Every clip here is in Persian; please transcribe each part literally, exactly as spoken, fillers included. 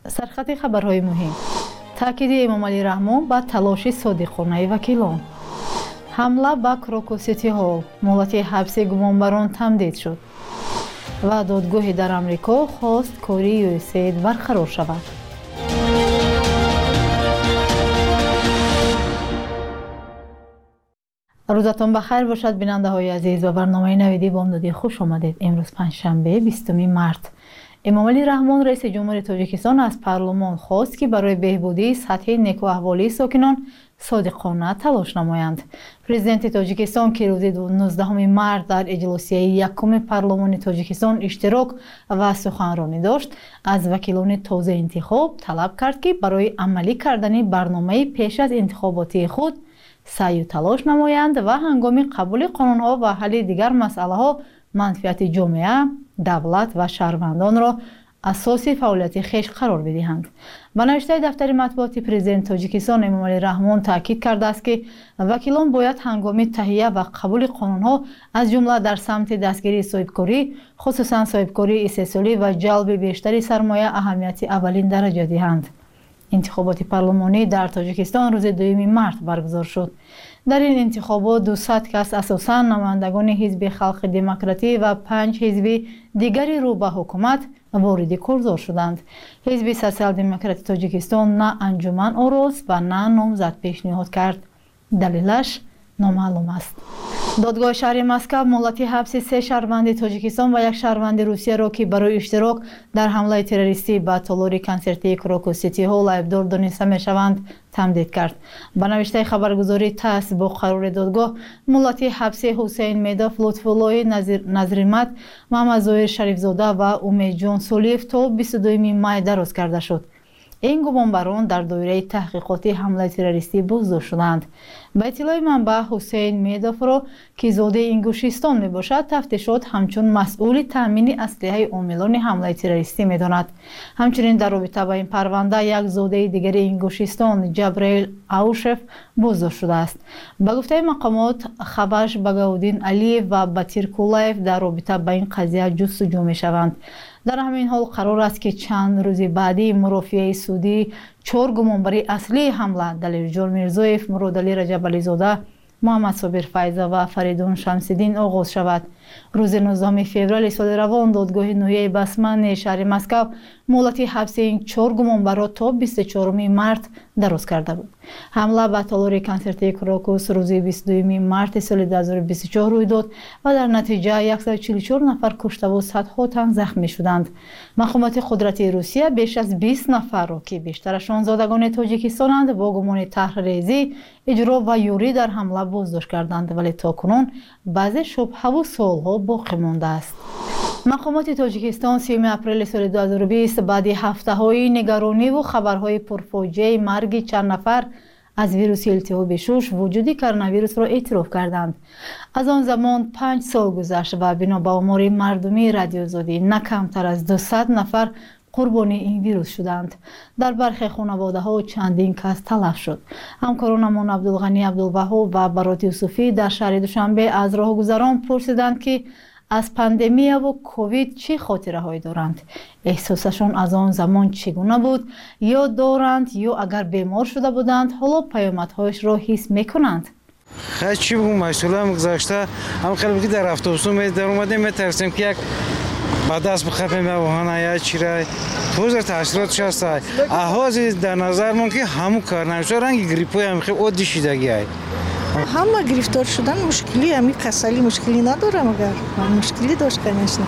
سرخط خبرهای مهم. تاکید امام علی رحمان با تلاش صادقانه وکیلان. حمله به کراکو سیتی هال، مهلت حبس گمانبران تمدید شد و دادگاهی در آمریکا خواست کاری یو اس ای برقرار شود. روزتان بخیر باشد بیننده های عزیز و برنامه نویدی بامدادی خوش آمدید. امروز پنجشنبه بیستم مارس. امام علی رحمان رئیس جمهوری تاجیکستان از پارلمان خواست که برای بهبودی سطح نیکو احوالی ساکنان صادقانه تلاش نمایند. پرزیدنت تاجیکستان که روز نوزدهم مارس در اجلاسی یکم پارلمان تاجیکستان اشتراک و سخنرانی داشت، از وکیلان تازه انتخاب طلب کرد که برای عملی کردن برنامه پیش از انتخاباتی خود سعی و تلاش نمایند و هنگام قبول قانون‌ها و حل دیگر مسائل‌ها منفعت جامعه، دولت و شهروندان را اساس فعالیت خویش قرار بدهند. با نوشته دفتر مطبوعات پرزیدنت تاجیکستان امام علی رحمان تاکید کرده است که وکیلان باید هنگام تهیه و قبول قانون‌ها از جمله در سمت دستگیری صاحبکاری، خصوصا صاحبکاری استثماری و جلب بیشتر سرمایه اهمیت اولین درجه دهند. انتخابات پارلمانی در تاجیکستان روز دوم مارس برگزار شد. در این انتخابات دویست کس اساساً نمایندگان حزب خلق دموکراتی و پنج حزب دیگری رو به حکومت وارد کارزار شدند. حزب سوسیال دموکراتی تاجیکستان نه انجمن آراست و نه نامزد پیشنهاد کرد. دلیلش نامعلوم است. دادگاه شهر مسکو مهلت حبس سه شهروند تاجیکستان و یک شهروند روسیه را که برای اشتراک در حمله تروریستی به تالار کنسرتی کراکو سیتی هال ایبدار دانسته میشوند تمدید کرد. با نوشته خبرگزاری تاس با قرار دادگاه مهلت حبس حسین میداف، لطف‌الله نظریمت، محمد ظاهر شریفزاده و امید جان سولیف تا بیست و دوم مای دراز کرده شد. این گمانبران در دایره تحقیقاتی حمله تروریستی بازداشت شدند. به اطلاع منبع حسین میداف را که زاده انگوشیستان می باشد تفتیشات همچون مسئول تامین اسلحه عاملان حمله تروریستی می داند. همچنین در رابطه با این پرونده یک زاده دیگر انگوشیستان جبرئیل اوشف بازداشت شده است. به گفته مقامات خبش بگاودین علی و باتیر کولایف در رابطه با این قضیه جستجو می شوند. در همین حال قرار است که چند روز بعدی مرافعه سعودی چهار گمانبری اصلی حمله دلیرجان میرزایف، مراد علی رجب علیزاده، محمد صابر فیضه و فریدون شمس‌الدین آغاز شود. روز نوزدهم فوریه سال روان دادگاه نویه بسمن شهر مسکو مهلت حبس این چهار گمانبر تا بیست و چهارم مارس دراز کرده بود. حمله به تالار کنسرتی کراکوس روز بیست و دوم مارس سال دو هزار و بیست و چهار روی داد و در نتیجه صد و چهل و چهار نفر کشته و صدها تن زخمی شدند. مقامات قدرتی روسیه بیش از بیست نفر را که بیشترشان زادگان تاجیکستانند با گمان طرح‌ریزی، اجرا و یوری در حمله بازداشت کردند، ولی تاکنون بعضی شبهه و سوالها باقی مانده است. مقامات تاجیکستان سیوم اپریل سال دو هزار و بیست بعد هفته‌های نگرانی و خبرهای پرفاجعه مرگ چند نفر از ویروس التهاب شش وجود کرونا ویروس را اعتراف کردند. از آن زمان پنج سال گذشت و بنا به آمار مردمی رادیوزادی نه کمتر از دویست نفر قربانی این ویروس شدند. در برخی خانواده ها چندین کس تلف شد. همکارانمان عبدالغنی عبدالوهاب و برات یوسفی در شهر دوشنبه از راهگذران پرسیدند که از پاندمی و کووید چه خاطره هایی دارند؟ احساسشان از آن زمان چگونه بود؟ یا دارند یا اگر بیمار شده بودند حالا پیامدهایش را حس میکنند؟ خیلی چی بگم، مسئولم گذاشته هم خیلی در اتوبوس می در اومدیم میترسیم که یک بعد از بخفه میوهانه یا چی را توزر تاثیراتش هست. احواز در نظر من که همون کار نمیشه، رنگ گریپوی هم خیلی عادی شدگی هست. همه گرفتار شدن مشکلی، همین کسلی مشکلی نداره، مگر مشکلی داشت конечно.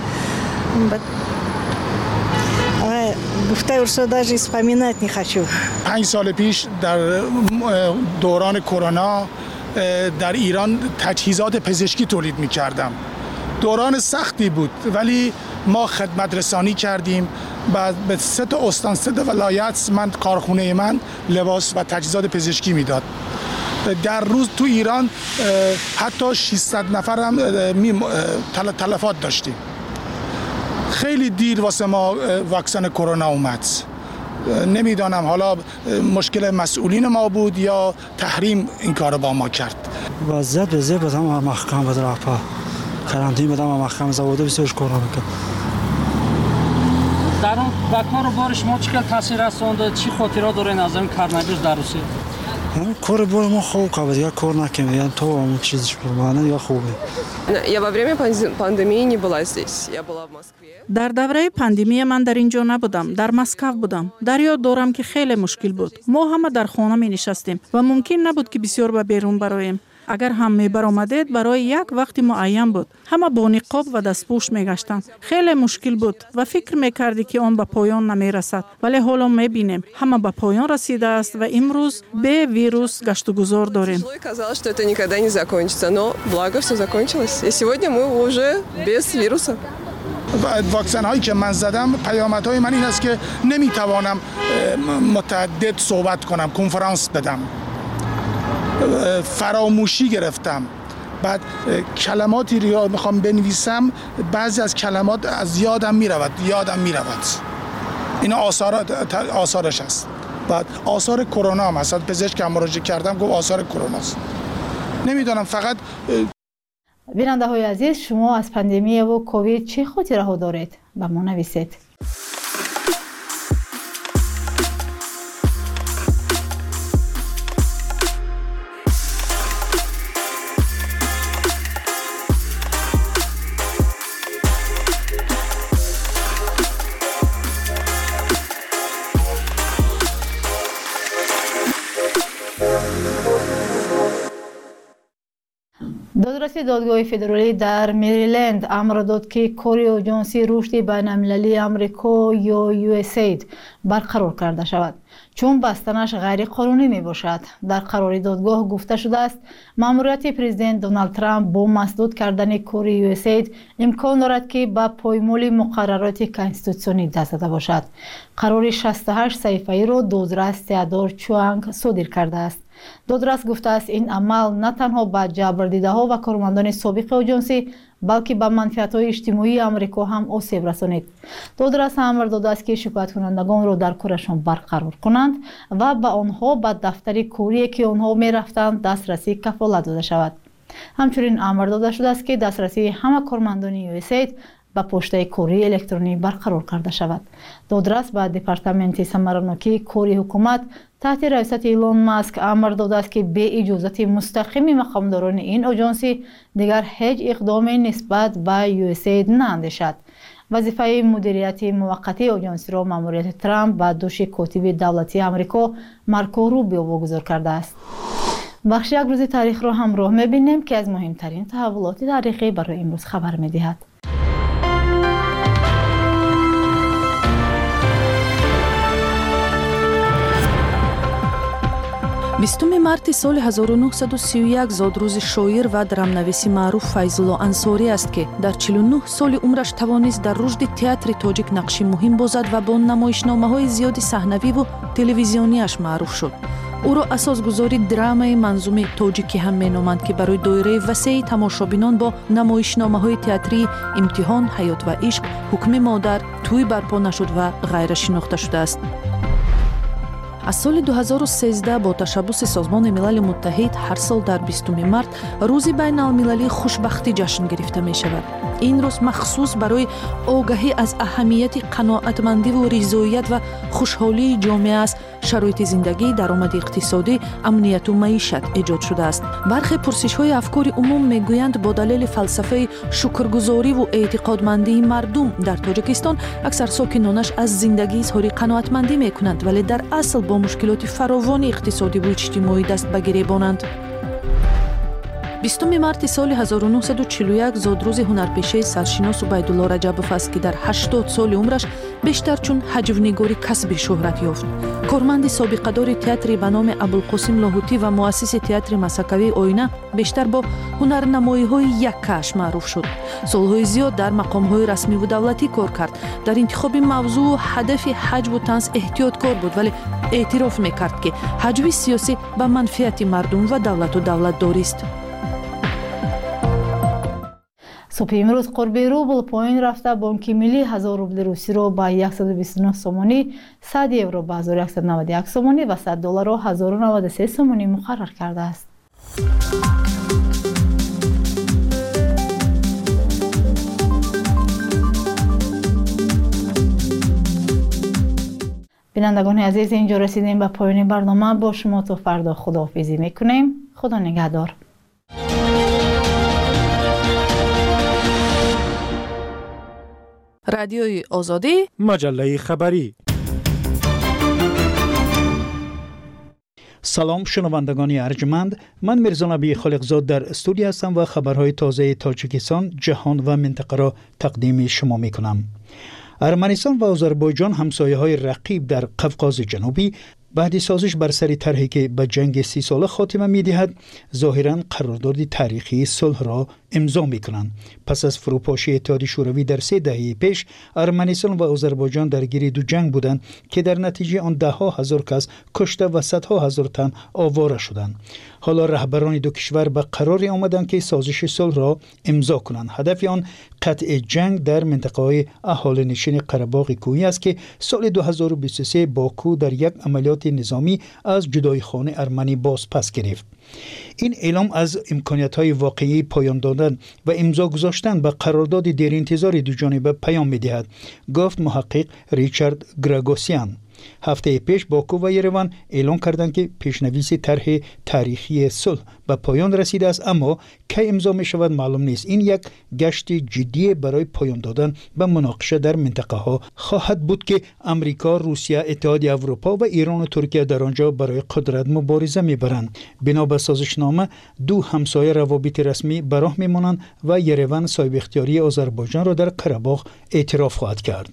گفته ارسو даже вспоминать не хочу. پنج سال پیش در دوران کرونا در ایران تجهیزات پزشکی تولید می‌کردم. دوران سختی بود ولی ما خدمت رسانی کردیم. بعد به سه تا استان سه تا ولایت من کارخونه من لباس و تجهیزات پزشکی میداد. در روز تو ایران حتی ششصد نفر هم تلفات داشتیم. خیلی دیر واسه ما واکسن کرونا اومد. نمیدانم حالا مشکل مسئولین ما بود یا تحریم این کارو با ما کرد. وضعیت بزرگ بود، هم محکم بود، رفت کرانتین بود، هم محکم زاوده بسیارش کرونا کرد. در اون با کار و بار شما چقدر تاثیر رسوند؟ چی خاطرات دارین از این کارنامه در روسیه؟ کار بار ما خوب کابد یا کار نکنیم یا تو هم چیزش بمانه یا خوبه. Я во время пандемии не была здесь. Я была в Москве. در دوره پاندمی من در اینجا نبودم، در مسکو بودم. در یاد دارم که خیلی مشکل بود. ما همه در خانه می نشستیم و ممکن نبود که بسیار به بیرون برویم. اگر هم می برآمدید برای یک وقت معین بود. همه با نقاب و دستپوش می گشتند. خیلی مشکل بود و فکر می کردی که آن به پایان نمی رسد. ولی حالا می بینیم همه به پایان رسیده است و امروز به ویروس گشت و گذار داریم. Казалось, что это никогда не закончится, но благо все закончилось. И сегодня мы уже без вируса. واکسن هایی که من زدم پیامدهای من این است که نمیتوانم متعدد صحبت کنم، کنفرانس بدم، فراموشی گرفتم. بعد کلماتی رو میخوام بنویسم، بعضی از کلمات از یادم میرود یادم میرود اینا آثار آثارش است. بعد آثار کرونا هم هست. پزشک هم مراجعه کردم گفت آثار کرونا است. نمیدونم فقط بیننده های عزیز، شما از پاندمی و کووید چه خاطره ها دارید؟ به ما نویسید. دادرسی دادگاه فدرالی در مریلند امر داد که کاری آژانسی رشد بین المللی آمریکا یا یو اس اید برقرار کرده شود چون بستنش غیر قانونی می باشد. در قرار دادگاه گفته شده است ماموریت پرزیدنت دونالد ترامپ با مسدود کردن کاری یو اس اید امکان دارد که به پایمال مقررات کنستیتوسیونی دست داده باشد. قرار شصت و هشت صحیفه‌ای را دادرس تئودور چوانگ صادر کرده است. دادرس گفته است این عمل نه تنها به جبردیده‌ها و کارمندان سابق آژانسی بلکه به منفعت‌های اجتماعی آمریکا هم آسیب رسانید. دادرس امر داده است که شکایت کنندگان را در کارشان برقرار کنند و به آنها به دفتر کاری که آنها می رفتند دسترسی کفالت داده شود. همچنین امر داده شده است که دسترسی همه کارمندان یو اس اید به پشته کاری الکترونی برقرار کرده شود. دادرس به دپارتمنت ثمراناکی کاری حکومت تحت رئیست ایلون ماسک امر داده است که به اجازت مستقیم مقامداران این آژانسی دیگر هیچ اقدامی نسبت به یو اس اید ناندیشد. وظیفه مدیریت موقتی آژانسی را ماموریت ترامپ به دوش کاتب دولتی آمریکا مارکو روبیو واگذار کرده است. بخش یک روز تاریخ را همراه می‌بینیم که از مهمترین تحولات تاریخی برای امروز خبر می‌دهد. بیستم مارت سال هزار و نهصد و سی و یک زاد روز شاعر و درامنویس معروف فیض‌الله انصاری است که در چهل و نه سال عمرش توانست در رشد تئاتر تاجیک نقشی مهم بازد و با نمایشنامه‌های زیاد صحنوی و تلویزیونیش معروف شد. او را اساسگذاری درامای منظومه تاجیکی هم می‌نامند که برای دایره وسیع تماشابینان با نمایشنامه‌های تئاتری امتحان، حیات و عشق، حکم مادر، توی برپا نشد و غیره شناخته شده است. از سال دو هزار و سیزده با تشبث سازمان ملل متحد هر سال در بیستم مارت روز بین المللی خوشبختی جشن گرفته می شود. این روز مخصوص برای آگاهی از اهمیت قناعتمندی و رضایت و خوشحالی جامعه است. شرایط زندگی، درآمد اقتصادی، امنیت و معیشت ایجاد شده است. برخی پرسش‌های افکار عموم میگویند با دلیل فلسفه شکرگزاری و اعتقادمندی مردم در تاجیکستان اکثر ساکنانش از زندگی اظهار قناعتمندی میکنند ولی در اصل با مشکلات فراوان اقتصادی و اجتماعی دست به گریبانند. بیستم مارت سال هزار و نهصد و چهل و یک زاد روز هنرپیشه سرشناس عبیدالله رجبوف است که در هشتاد سال عمرش بیشتر چون هجونگاری کسب شهرت یافت. کارمند سابقه‌دار تئاتر به نام ابوالقاسم لاهوتی و مؤسس تئاتر مسکوی آینه بیشتر با هنرنمایی‌های یککش معروف شد. سالهای زیاد در مقام‌های رسمی و دولتی کار کرد. در انتخاب موضوع و هدف حجب و طنز احتیاطکار بود ولی اعتراف می‌کرد که حجب سیاسی به منفعت مردم و دولت و دولتداری است. صبح امروز قرب روبل پایین رفته بانک ملی هزار روبل روسی را با صد و بیست و نه سومانی، صد یورو با هزار و صد و نود و یک سومانی و صد دلار را هزار و نود و سه سومانی مقرر کرده است. بینندگان عزیز، اینجا رسیدیم به پایان برنامه. با شما تا فردا خداحافظی میکنیم. خدا نگهدار. رادیوی آزادی، مجله خبری. سلام شنوندگان ارجمند، من میرزا نبی خالقزاد در استودیو هستم و خبرهای تازه تاجیکستان، جهان و منطقه را تقدیم شما میکنم. ارمنستان و آذربایجان همسایه‌های رقیب در قفقاز جنوبی بعد سازش بر سر طرحی که به جنگ سی ساله خاتمه می‌دهد، ظاهراً قرارداد تاریخی صلح را امضا می‌کنند. پس از فروپاشی اتحادیه شوروی در سه دهه پیش، ارمنستان و آذربایجان درگیر دو جنگ بودند که در نتیجه آن ده‌ها هزار کس کشته و صدها هزار تن آواره شدند. حالا رهبران دو کشور به قرار آمدند که سازش صلح را امضا کنند. هدف آن قطع جنگ در منطقه‌های اهالینشین قره‌باغ کوهی است که سال دو هزار و بیست و سه باکو در یک عملیات نظامی از جداییخوان ارمنی باز پس گرفت. این اعلام از امکانیت‌های واقعی پایان دادن و امضا گذاشتن به قرارداد دیر انتظار دو جانبه پیام می‌دهد، گفت محقق ریچارد گراگوسیان. هفته پیش باکو و یروان اعلام کردند که پیشنویس طرح تاریخی صلح به پایان رسیده است، اما کی امضا می شود معلوم نیست. این یک گشت جدی برای پایان دادن به مناقشه در منطقه ها خواهد بود که امریکا، روسیه، اتحادیه اروپا و ایران و ترکیه در آنجا برای قدرت مبارزه می برند. بنا به سازشنامه دو همسایه روابط رسمی به راه می مانند و یروان صاحب اختیاری آذربایجان را در قره‌باغ اعتراف خواهد کرد.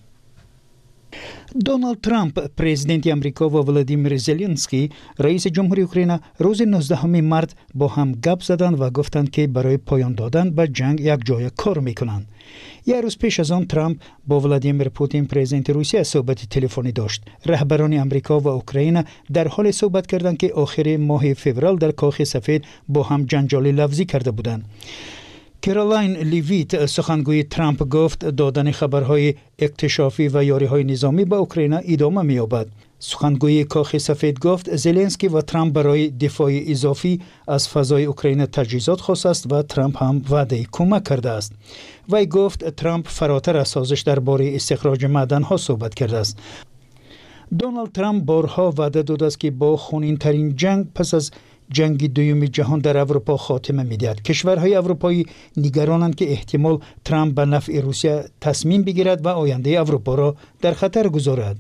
دونالد ترامپ پرزیدنت امریکا و ولادیمیر زلنسکی رئیس جمهوری اوکراین روز نوزدهم مارس با هم گپ زدند و گفتند که برای پایان دادن به جنگ یک جای کار میکنند. یک روز پیش از آن ترامپ با ولادیمیر پوتین پرزیدنت روسیه صحبت تلفنی داشت. رهبران امریکا و اوکراین در حال صحبت کردند که آخر ماه فوریه در کاخ سفید با هم جنجال لفظی کرده بودند. کارولاین لیویت سخنگوی ترامپ گفت دادن خبرهای اکتشافی و یاریهای نظامی به اوکراین ادامه می‌یابد. سخنگوی کاخ سفید گفت زلنسکی و ترامپ برای دفاع اضافی از فضای اوکراین تجهیزات خواست است و ترامپ هم وعده کمک کرده است. وی گفت ترامپ فراتر از سازش درباره استخراج معدن‌ها صحبت کرده است. دونالد ترامپ بارها وعده داده است که با خونین‌ترین جنگ پس از جنگ دوم جهان در اروپا خاتمه می‌دهد. کشورهای اروپایی نگرانند که احتمال ترامپ به نفع روسیه تصمیم بگیرد و آینده اروپا را در خطر گذارد.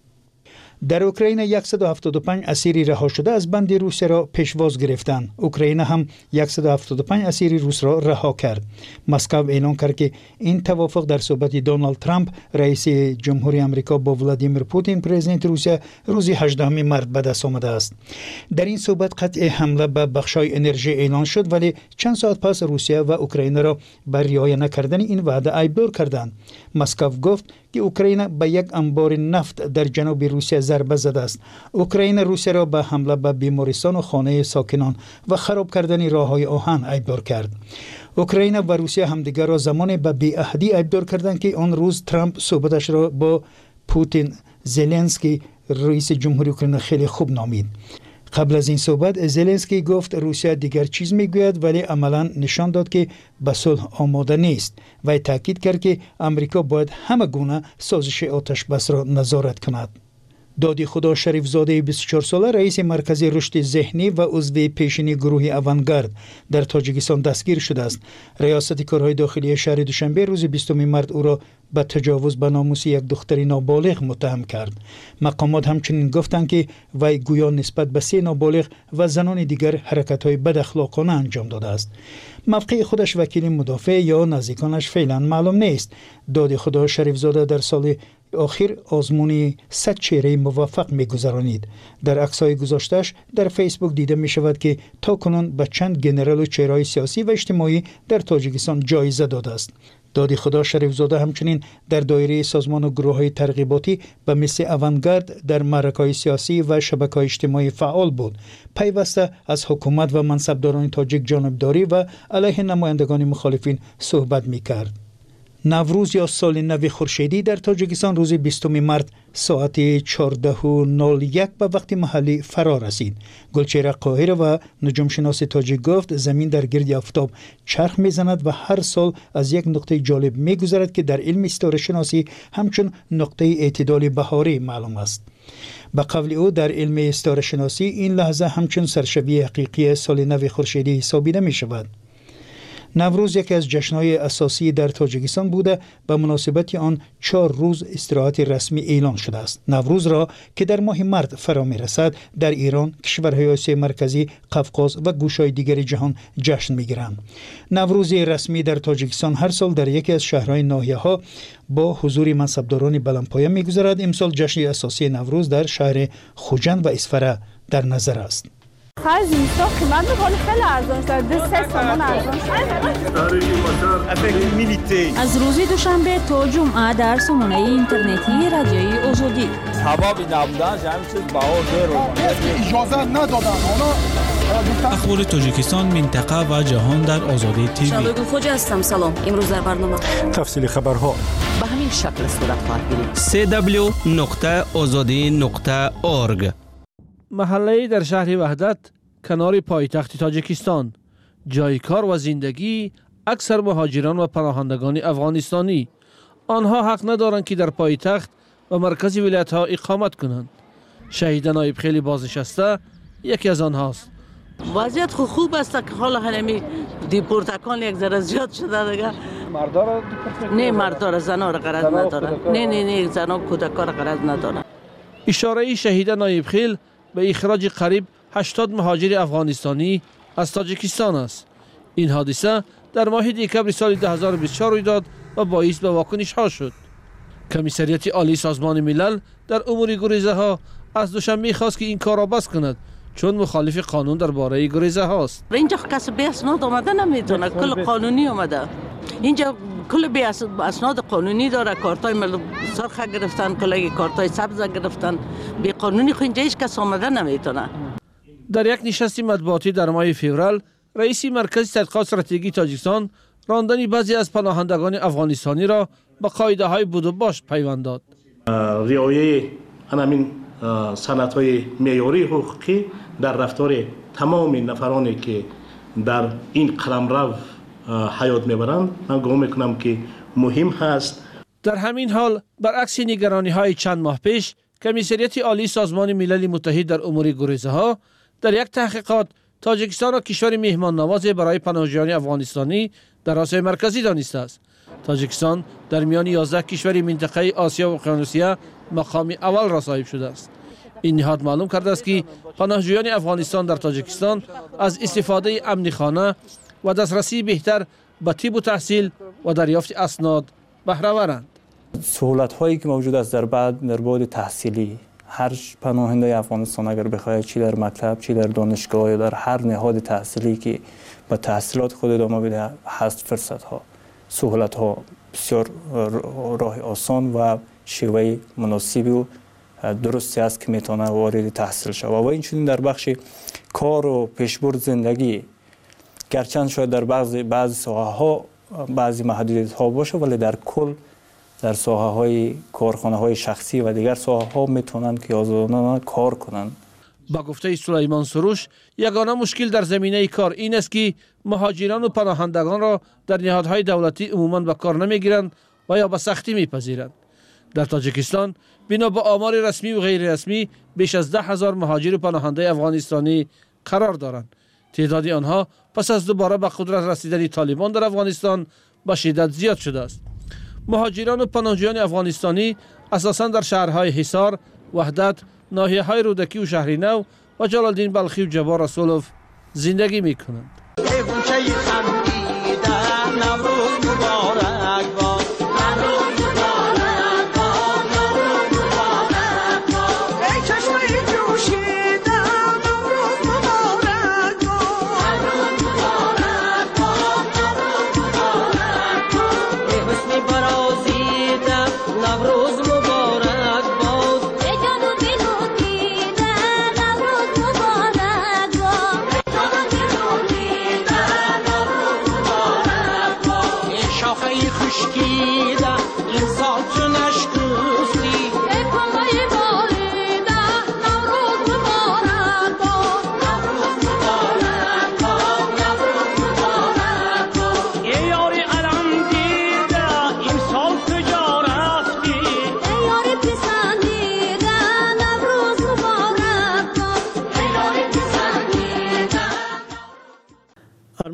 در اوکراین صد و هفتاد و پنج اسیری رها شده از بند روسیه را پیشواز گرفتند. اوکراین هم صد و هفتاد و پنج اسیر روس را رها کرد. مسکو اعلام کرد که این توافق در صحبت دونالد ترامپ رئیس جمهوری آمریکا با ولادیمیر پوتین پرزیدنت روسیه روز هجدهم مارس به دست آمده است. در این صحبت قطع حمله به بخش‌های انرژی اعلان شد، ولی چند ساعت پس روسیه و اوکراین را بر رعایت نکردن این وعده ایبدار کردند. مسکو گفت که اوکراین به یک انبار نفت در جنوب روسیه ضربه زده است. اوکراین روسیه را به حمله به بیمارستان و خانه ساکنان و خراب کردن راه‌های آهن ایبدار کرد. اوکراین و روسیه همدیگر را زمان به بی‌عهدی ایبدار کردند که آن روز ترامپ صحبتش را با پوتین زلنسکی رئیس جمهوری اوکراین خیلی خوب نامید. قبل از این صحبت زلنسکی گفت روسیه دیگر چیز میگوید، ولی عملاً نشان داد که به صلح آماده نیست و تاکید کرد که آمریکا باید همه گونه سازش آتش بس را نظارت کند. دادی خدا شریف زاده بیست و چهار ساله رئیس مرکز رشد ذهنی و عضو پیشینی گروه اوانگارد در تاجیکستان دستگیر شده است. ریاست کارهای داخلی شهر دوشنبه روز بیستم مارس او را به تجاوز به ناموس یک دختر نابالغ متهم کرد. مقامات همچنین گفتند که وی گویا نسبت به سه نابالغ و زنان دیگر حرکت‌های بد اخلاقانه انجام داده است. موقع خودش وکیل مدافع یا نزدیکانش فعلا معلوم نیست. دادی خدا شریف زاده در سال آخر آزمونی صد چهره موفق می‌گذرانید. در عکس‌های گذاشته‌اش در فیسبوک دیده می‌شود که تاکنون به چند گنرال و چهره‌های سیاسی و اجتماعی در تاجیکستان جایزه داده است. دادی خدا شریف زاده همچنین در دایره سازمان و گروه‌های ترغیباتی به مثل اوانگارد در معرکه‌های سیاسی و شبکه‌های اجتماعی فعال بود. پیوسته از حکومت و منصبداران تاجیک جانبداری و علیه نمایندگان مخالفین صحبت می‌کرد. نوروز یا سال نو خورشیدی در تاجیکستان روز بیستم مارت ساعت چهارده و نود و یک به وقت محلی فرا رسید. گلچهره قاهره و نجوم شناس تاجیک گفت زمین در گرد آفتاب چرخ میزند و هر سال از یک نقطه جالب میگذرد که در علم ستاره شناسی همچون نقطه اعتدال بهاری معلوم است. به قول او در علم ستاره شناسی این لحظه همچون سرشبیه حقیقی سال نو خورشیدی حسابیده می شود. نوروز یکی از جشن‌های اساسی در تاجیکستان بوده به مناسبت آن چهار روز استراحت رسمی اعلان شده است. نوروز را که در ماه مارت فرا می‌رسد در ایران، کشورهای آسیای مرکزی، قفقاز و گوشه‌های دیگر جهان جشن می‌گیرند. نوروز رسمی در تاجیکستان هر سال در یکی از شهرهای ناحیه‌ها با حضور منصبداران بلندپایه می‌گذرد. امسال جشن اساسی نوروز در شهر خوجند و اسفره در نظر است. خیلی زیستا قیمت بکنی خیلی ارزان شد. دو سه سامان ارزان شد. از روز دوشنبه تا جمعه در سامانه اینترنتی رادیوی آزادی. حبابی نبودن همین چیز بها زیر اجازه ندادن. اخبار تاجیکستان، منطقه و جهان در آزادی تیوی. شبگو خوجه هستم. سلام. امروز در برنامه تفصیل خبرها به همین شکل صورت خواهد گرفت. سی دبلیو نقطه آزادی نقطه اورگ. محله در شهر وحدت کنار پایتخت تاجیکستان، جای کار و زندگی اکثر مهاجران و پناهندگان افغانستانی. آنها حق ندارند که در پایتخت و مرکز ولایت ها اقامت کنند. شهید نایب خیلی بازنشسته یکی از آنهاست. وضعیت خوب خوب است که حالا همین دیپورتکان یک ذره زیاد شده دیگه. مردا را نه مردا را زنا را غرض ندارن. نه نه نه زنا کودکان را غرض ندارن. اشاره شهید نایب خیل به اخراج قریب هشتاد مهاجر افغانستانی از تاجیکستان است. این حادثه در ماه دکمبر سال دو هزار و بیست و چهار روی داد و باعث به واکنش ها شد. کمیسریت عالی سازمان ملل در امور گریزه ها از دوشنبه خواست که این کار را بس کند چون مخالف قانون درباره گریزه هاست. اینجا کس به اسناد آمده نمیتونه، کل قانونی آمده. اینجا کل به اسناد قانونی داره. کارتای مل سرخ گرفتن، کلی کارتای سبز گرفتن. به قانونی خو اینجا هیچ کس آمده نمیتونه. در یک نشست مطبوعاتی در ماه فوریه، رئیس مرکز تحقیقات استراتژیک تاجیکستان راندن بعضی از پناهندگان افغانستانی را به قاعده های بود و باش پیوند داد. رعایت همین سنت های معیاری حقوقی در رفتار تمام نفرانی که در این قلمرو حیات میبرند من گمان میکنم که مهم هست. در همین حال برعکس نگرانی های چند ماه پیش، کمیسریت عالی سازمان ملل متحد در امور گریزه ها در یک تحقیقات تاجیکستان را کشور میهمان نواز برای پناهجویان افغانستانی در آسیای مرکزی دانسته است. تاجیکستان در میان یازده کشور منطقه آسیا و اقیانوسیه مقام اول را صاحب شده است. این نهاد معلوم کرده است که پناهجویان افغانستان در تاجیکستان از استفاده امن خانه و دسترسی بهتر به طب و تحصیل و دریافت اسناد بهره ورند. سهولت هایی که موجود است در بعد در بعد تحصیلی، هر پناهنده افغانستان اگر بخواهد چی در مکتب چی در دانشگاه یا در هر نهاد تحصیلی که با تحصیلات خود ادامه بده هست، فرصت ها، سهولت ها بسیار راه آسان و شیوه مناسبی و درستی است که میتونه وارد تحصیل شود. و این چنین در بخش کار و پیشبرد زندگی، گرچند شاید در بعضی بعضی ساحه ها بعضی محدودیت ها باشه، ولی در کل در ساحه های کارخانه های شخصی و دیگر ساحه ها میتونند که آزادانه کار کنند. با گفته سلیمان سروش، یگانه مشکل در زمینه کار این است که مهاجران و پناهندگان را در نهادهای دولتی عموماً به کار نمیگیرند و یا به سختی میپذیرند. در تاجیکستان بنا به آمار رسمی و غیر رسمی بیش از ده هزار مهاجر و پناهنده افغانستانی قرار دارند. تعداد آنها پس از دوباره به قدرت رسیدن طالبان در افغانستان به شدت زیاد شده است. مهاجران و پناهجویان افغانستانی اساساً در شهرهای حصار، وحدت، ناحیه‌های رودکی و شهر نو و جلالدین بلخی و جبار رسولوف زندگی می‌کنند.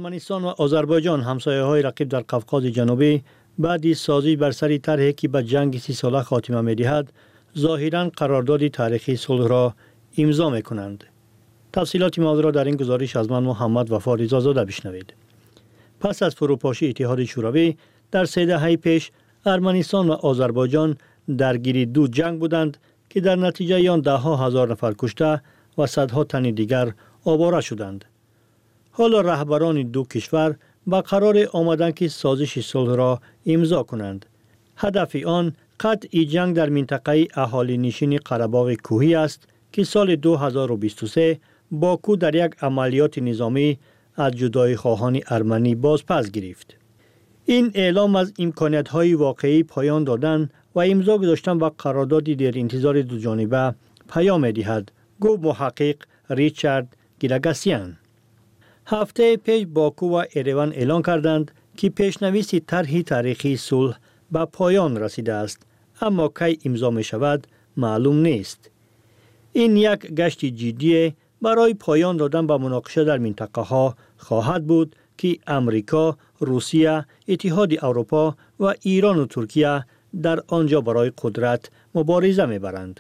ارمنستان و آذربایجان همسایه‌های رقیب در قفقاز جنوبی بعد از سازی بر سر طرحی که به جنگ سی ساله خاتمه می‌دهد ظاهراً قرارداد تاریخی صلح را امضا می‌کنند. تفصیلات موضوع را در این گزارش از من محمد وفا رضازاده بشنوید. پس از فروپاشی اتحاد شوروی در سه دهه پیش ارمنستان و آذربایجان درگیر دو جنگ بودند که در نتیجه آن ده ها هزار نفر کشته و صدها تن دیگر آواره شدند. حالا رهبران دو کشور با قرار آمدند که سازش صلح را امضا کنند. هدف آن قطع جنگ در منطقه اهالی نشین قره‌باغ کوهی است که سال دو هزار و بیست و سه باکو در یک عملیات نظامی از جدایی خواهان ارمنی بازپس گرفت. این اعلام از امکانیت‌های واقعی پایان دادن و امضا گذاشتن با قراردادی در انتظار دو جانبه پیام می‌دهد، گفت محقق ریچارد گیلاگاسیان. هفته پیش باکو و اریوان اعلان کردند که پیشنویس طرح تاریخی صلح به پایان رسیده است، اما کی امضا می شود معلوم نیست. این یک گشت جدی برای پایان دادن به مناقشه در منطقه ها خواهد بود که امریکا، روسیه، اتحاد اروپا و ایران و ترکیه در آنجا برای قدرت مبارزه می برند.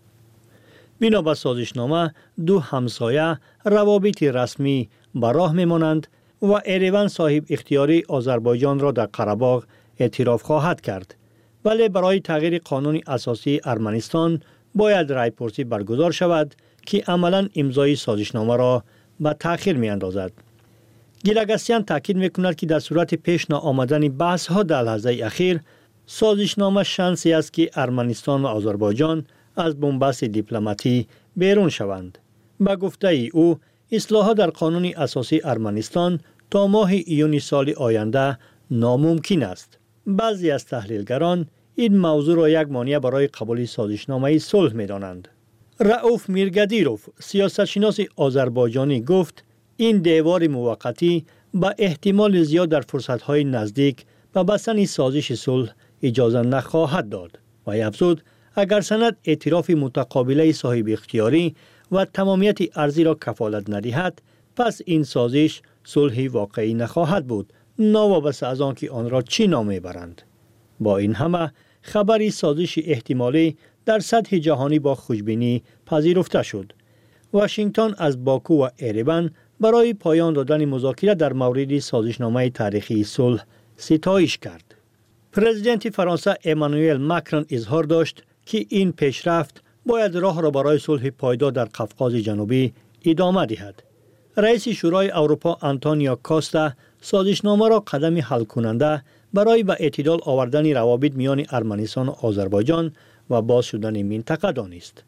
بنا به سازشنامه دو همسایه روابط رسمی به راه می مانند و اریوان صاحب اختیاری آذربایجان را در قره‌باغ اعتراف خواهد کرد، ولی برای تغییر قانون اساسی ارمنستان باید رایپرسی برگزار شود که عملاً امضای سازشنامه را به تأخیر می اندازد. گیلاگاسیان تاکید می کند که در صورت پیش نآمدن بحث ها در لحظه اخیر سازشنامه شانسی است که ارمنستان و آذربایجان از بنبست دیپلماتی بیرون شوند. به گفته او اصلاحات در قانون اساسی ارمنستان تا ماه ایون سال آینده ناممکن است. بعضی از تحلیلگران این موضوع را یک مانع برای قبول سازشنامه صلح می دانند. رئوف میرگدیروف سیاستشناس آذربایجانی گفت این دیوار موقتی با احتمال زیاد در فرصت‌های نزدیک به بستن سازش صلح اجازه نخواهد داد و افزود اگر سند اعتراف متقابله صاحب اختیاری و تمامیت ارضی را کفالت ندهد پس این سازش صلحی واقعی نخواهد بود، ناوابسته از آن که آن را چی نام میبرند. با این همه خبری سازش احتمالی در سطح جهانی با خوشبینی پذیرفته شد. واشنگتن از باکو و اریوان برای پایان دادن مذاکره در مورد سازشنامه تاریخی صلح ستایش کرد. پرزیدنت فرانسه امانوئل ماکرون اظهار داشت که این پیشرفت باید راه را برای صلح پایدار در قفقاز جنوبی ادامه دهد. رئیس شورای اروپا آنتونیو کاستا سازشنامه را قدم حل کننده برای به اعتدال آوردن روابط میان ارمنستان و آذربایجان و باز شدن منطقه دانست.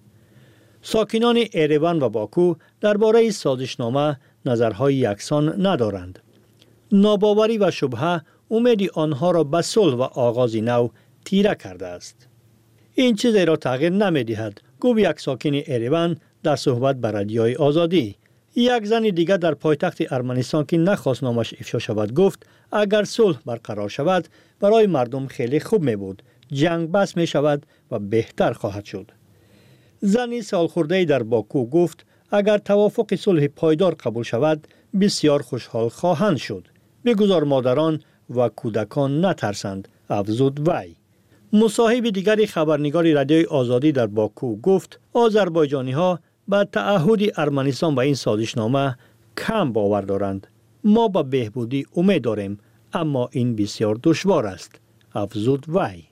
ساکنان اریوان و باکو درباره سازشنامه نظرهای یکسان ندارند. ناباوری و شبهه امید آنها را به صلح و آغاز نو تیره کرده است. این چیزی را تغییر نمی‌دهد، گفت یک ساکن اریوان در صحبت با رادیوی آزادی. یک زن دیگر در پایتخت ارمنستان که نخواست نامش افشا شود گفت اگر صلح برقرار شود برای مردم خیلی خوب می بود، جنگ بس می شود و بهتر خواهد شد. زنی سالخورده در باکو گفت اگر توافق صلح پایدار قبول شود بسیار خوشحال خواهند شد. بگذار مادران و کودکان نترسند، افزود وی. مصاحب دیگری خبرنگار رادیوی آزادی در باکو گفت آذربایجانی ها با تعهد ارمنستان با این سازشنامه کم باور دارند. ما با بهبودی امید داریم اما این بسیار دشوار است، افزود وی.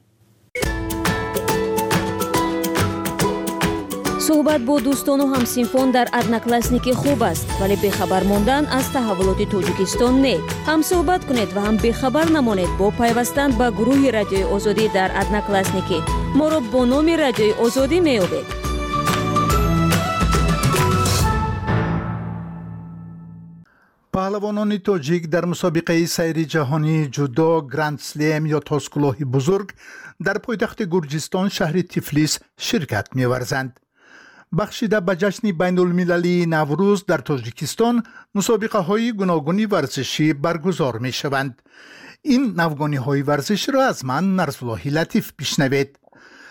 صحبت با دوستان و همسینفون در ادناکلاسنیک خوب است، ولی بخبر ماندن از تحولات تاجیکستان نه. هم صحبت کنید و هم بخبر نمانید با پیوستن به گروه رادیوی آزادی در ادناکلاسنیک. ما را با نام رادیوی آزادی می‌یابید. پهلوانان تاجیک در مسابقه سیری جهانی جودو گراند سلم یا تاسکلاه بزرگ در پایتخت گرجستان شهر تیفلیس شرکت می‌ورزند. بخشیده به جشن بین المللی نوروز در تاجیکستان مسابقه های گوناگون ورزشی برگزار می شوند. این نوگانی های ورزشی را از من نرسولاه لطیف بشنوید.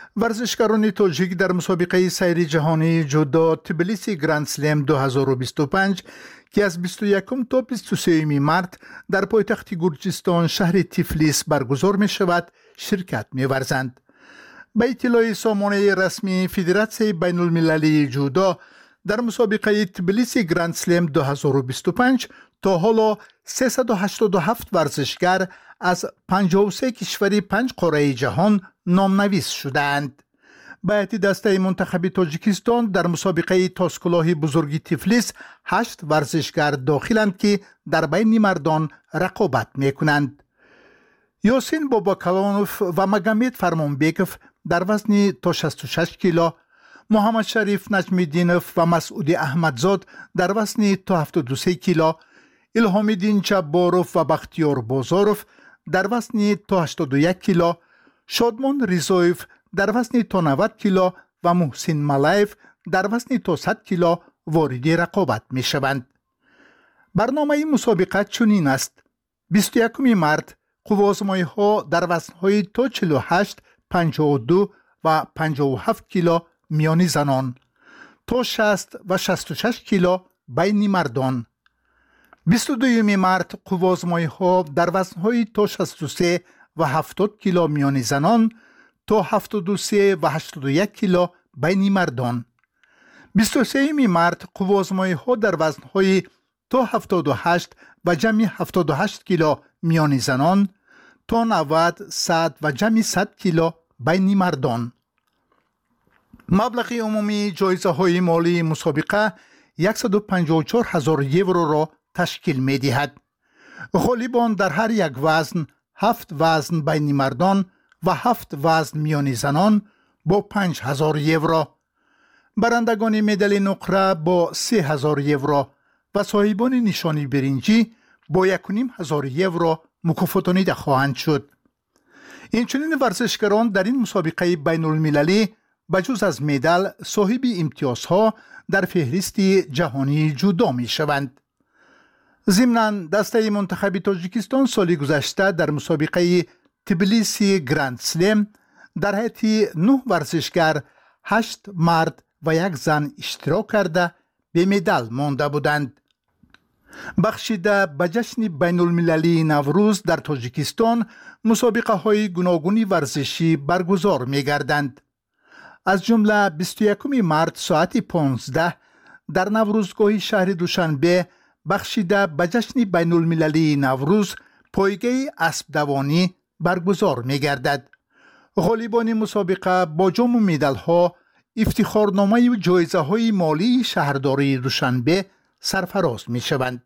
ورزشکاران تاجیک در مسابقه سیری جهانی جودو تبلیسی گرند سلم دو هزار و بیست و پنج که از بیست و یکم تا بیست و سوم مارت در پایتخت گرجستان شهر تیفلیس برگزار می شود شرکت می ورزند. به اطلاع سامانه رسمی فدراسیون بین المللی جودو در مسابقه تبلیسی گرند سلم دو هزار و بیست و پنج تا حالا سیصد و هشتاد و هفت ورزشگر از پنجاه و سه کشور پنج قاره جهان نامنویس شدند. بیعت دسته منتخب تاجیکستان در مسابقه تاسکلاهی بزرگی تیفلیس هشت ورزشگر داخلند که در بین مردان رقابت می کنند. یاسین باباکلانوف و مگامد فرمانبیکوف در وزن تا شصت و شش کیلو، محمد شریف نجمیدینوف و مسعود احمدزاد در وزن تا هفتاد و سه کیلو، الهامالدین جباروف و بختیار بازاروف در وزن تا هشتاد و یک کیلو، شادمان ریزایف در وزن تا نود کیلو و محسن ملایف در وزن تا صد کیلو وارد رقابت می شوند. برنامه مسابقه چنین است: بیست و یکم مارت قوازمایی ها در وزن های تا چهل و هشت، پنجاه و دو و پنجاه و هفت کیلو میانی زنان، تا شصت و شصت و شش کیلو بین مردان. بیست و دوم مارت قوازمایی ها در وزن های تا شصت و سه و هفتاد کیلو میانی زنان، تا هفتاد و سه و هشتاد و یک کیلو بین مردان. بیست و سوم مارت قوازمایی ها در وزن های تا هفتاد و هشت و جمعی هفتاد و هشت کیلو میانی زنان، تا نود، صد و جمعی صد کیلو بین مردان. مبلغ عمومی جایزه های مالی مسابقه صد و پنجاه و چهار هزار یورو را تشکیل می دهد. غالبان در هر یک وزن هفت وزن بین مردان و هفت وزن میانی زنان با پنج هزار یورو، برندگان مدال نقره با سه هزار یورو و صاحبان نشانی برنجی با یک و نیم هزار یورو مکافاتانیده خواهند شد. اینچنین ورزشکاران در این مسابقه بین المللی بجز از مدال صاحب امتیازها در فهرست جهانی جودو می شوند. ضمناً دسته منتخب تاجیکستان سال گذشته در مسابقه تبلیسی گرند سلم در هیئت نه ورزشگر، هشت مرد و یک زن اشتراک کرده به مدال مانده بودند. بخشیده به جشن بین المللی نوروز در تاجیکستان مسابقه های گوناگون ورزشی برگزار می گردند. از جمله بیست و یکم مارت ساعت پانزده در نوروزگاه شهر دوشنبه بخشیده به جشن بین المللی نوروز پایگاه اسب دوانی برگزار می گردد. غالبان مسابقه با جام و مدال ها، افتخارنامه و جایزه های مالی شهرداری دوشنبه سرفراز می شوند.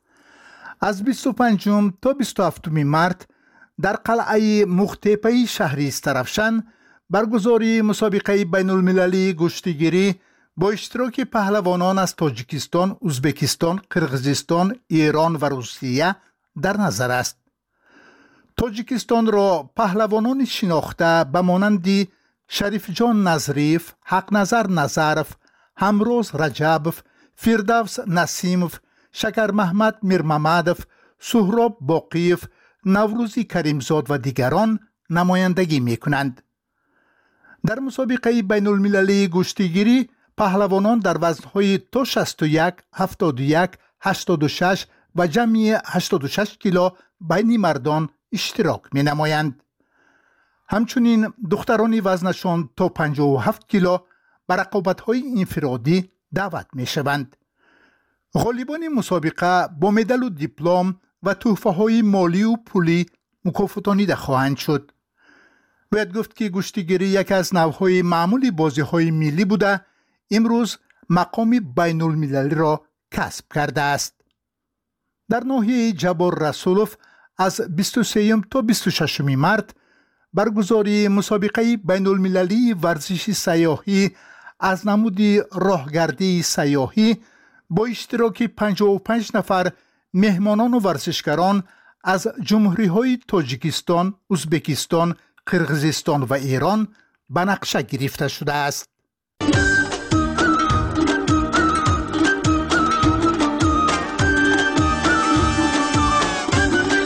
از بیست و پنجم تا بیست و هفتم مارت در قلعه مختپه شهر استرافشان برگزاری مسابقه بین المللی گشتیگیری با اشتراک پهلوانان از تاجیکستان، ازبکستان، قرقیزستان، ایران و روسیه در نظر است. تاجیکستان را پهلوانان شناخته به مانند شریف جان نظریف، حق نظر نظرف، همروز رجبف، فردوس نسیمف، شکر محمد میرممدف، سهراب باقیف، نوروزی کریمزاد و دیگران نمایندگی می کنند. در مسابقه بین المللی گشتیگیری پهلوانان در وزنهای تا شصت و یک، هفتاد و یک، هشتاد و شش و جمعی هشتاد و شش کیلو بین مردان اشتراک می نمایند. همچنین دختران وزنشان تا پنجاه و هفت کیلو به رقابت‌های انفرادی دعوت می شوند. غالبان مسابقه با مدال و دیپلم و تحفه‌های مالی و پولی مکافاتانیده خواهند شد. باید گفت که گشتیگیری یک از نوع‌های معمولی بازی‌های ملی بوده، امروز مقام بین المللی را کسب کرده است. در ناحیه جبار رسولوف از بیست و سوم تا بیست و ششم مارت برگزاری مسابقه بین المللی ورزش سیاحی از نمود راهگردی سیاحی با اشتراک پنجاه و پنج نفر مهمانان و ورزشکاران از جمهوری‌های تاجیکستان، ازبکستان، قرقیزستان و ایران به نقشه گرفته شده است.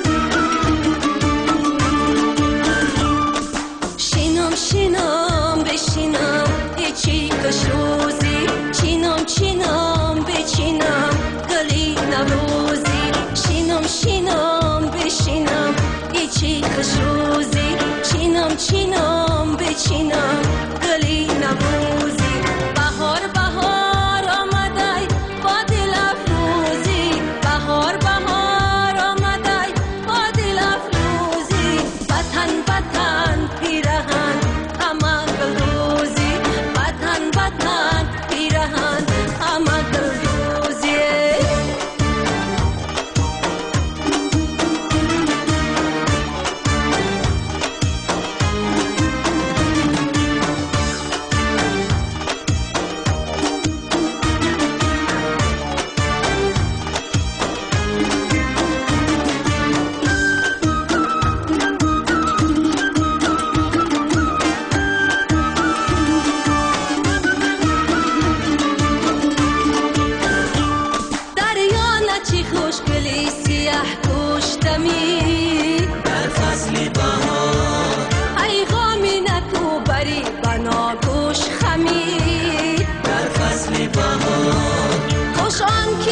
شینم شینم به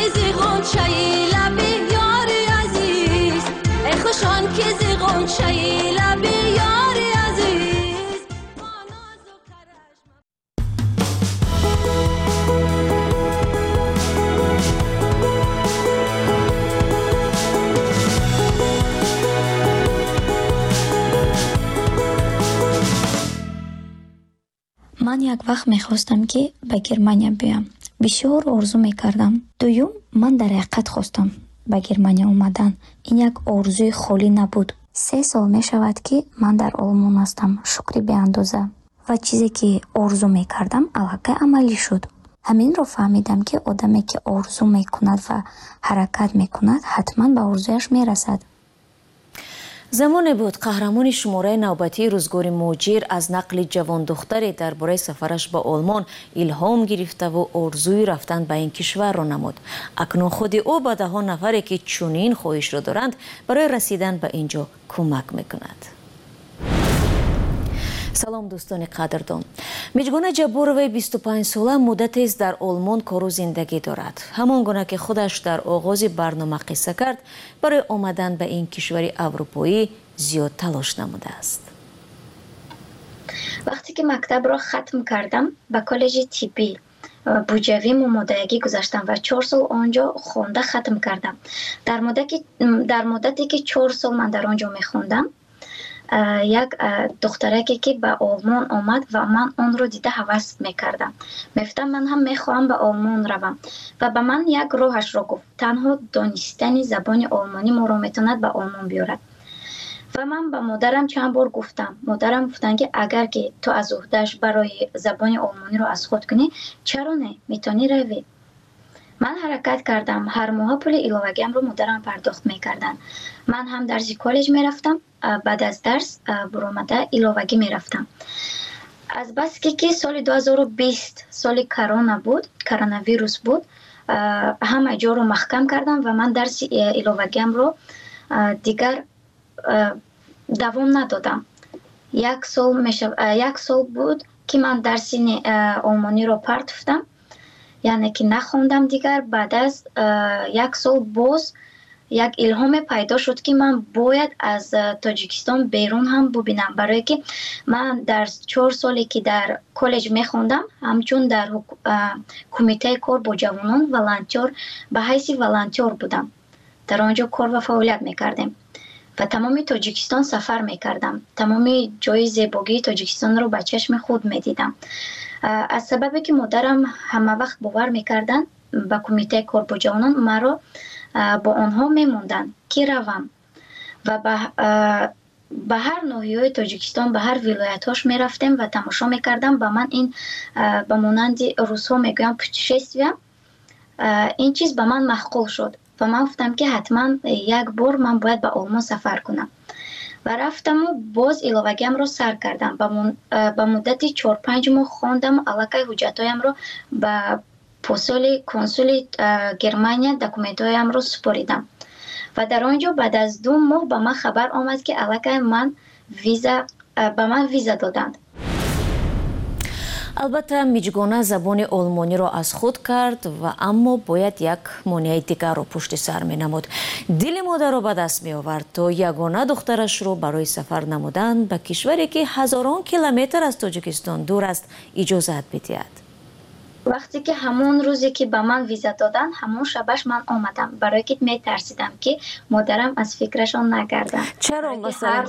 که زیغون شایی لبی یاری عزیز ای خوشان که زیغون شایی لبی یاری عزیز من یک وقت میخواستم که به گرمانیا بیام. بسیار آرزو میکردم. دویم من در حقیقت خواستم به گرمانیا اومدن. این یک آرزوی خالی نبود. سه سال میشود که من در آلمان هستم. شکری به اندازه. و چیزی که آرزو میکردم الحقیقت عملی شد. همین رو فهمیدم که آدمی که آرزو میکند و حرکت میکند حتما به آرزویش میرسد. زمان بود قهرمان شماره نوبتی روزگار موجیر از نقل جوان دختری درباره سفرش به آلمان الهام گرفته و آرزوی رفتن به این کشور را نمود. اکنون خود او به ده ها نفری که چنین خواهش را دارند برای رسیدن به اینجا کمک میکند. سلام دوستان قدردان. میجگونه جبوروی بیست و پنج ساله مدت است در آلمان کار و زندگی دارد. همان گونه که خودش در آغاز برنامه قصه کرد برای آمدن به این کشور اروپایی زیاد تلاش نموده است. وقتی که مکتب را ختم کردم به کالج طبی بوجوی ممادگی گذاشتم و چهار سال آنجا خونده ختم کردم. در مدتی در مدتی که چهار سال من در آنجا میخوندم یک دخترکی که به آلمان آمد و من آن رو دیده هوس میکردم. میفتم من هم میخواهم به آلمان روم و به من یک راهش رو گفت. تنها دانستن زبان آلمانی ما رو میتوند به آلمان بیارد. و من به مادرم چند بار گفتم. مادرم گفتن که اگر که تو از عهده‌اش برای زبان آلمانی رو از خود کنی چرا نه میتونی روی. من حرکت کردم. هر ماه پول ایلاوگیم رو مادرم پرداخت میکردن. من هم درس کالج میرفتم. بعد از درس برآمده ایلاوگی میرفتم. از بس که که سال دو هزار و بیست سال کرونا بود، کرونا ویروس بود، همه جا رو محکم کردم و من درس ایلاوگیم رو دیگر دوام ندادم. یک سال میشه یک سال بود که من درس آلمانی رو پرتفتم، یعنی که نخوندم دیگر. بعد از یک سال باز یک الهام پیدا شد که من باید از تاجیکستان بیرون هم ببینم، برای که من در چهار سالی که در کالج میخوندم همچون در کمیته کار با جوانان والنتیر به حیث والنتیر بودم. در آنجا کار و فعالیت میکردم و تمام تاجیکستان سفر میکردم. تمام جای زیبایی تاجیکستان رو به چشم خود میدیدم. از سببی که مادرم همه وقت باور میکردن به کمیته کار با جوانان مرا با آنها میموندن که روم و به هر ناحیه تاجیکستان به هر ولایت‌هاش میرفتم و تماشا میکردم. به من این به مانند روس‌ها میگویم پوتشستویه، این چیز به من معقول شد و من گفتم که حتما یک بار من باید به آلمان سفر کنم و رفتم و باز ایلاوگیم رو سر کردم. به مدت چهار پنج ماه خواندم و علاقه حجتایم رو به پستال کنسول گرمانیا دکومنتایم رو سپاریدم و در آنجا بعد از دو ماه به من خبر آمد که علاقه من ویزا به من ویزا دادند. البته میجگونه زبان آلمانی را از خود کرد و اما باید یک مانع دیگر را پشت سر می نمود. دل مادر را به دست می آورد تا یگانه دخترش را برای سفر نمودن به کشوری که هزاران کیلومتر از تاجیکستان دور است اجازت بدهد. وقتی که همون روزی که به من ویزا دادن همون شبش من آمدم، برای که می ترسیدم که مادرم از فکرشان نگردن. چرا مثلا؟ هر,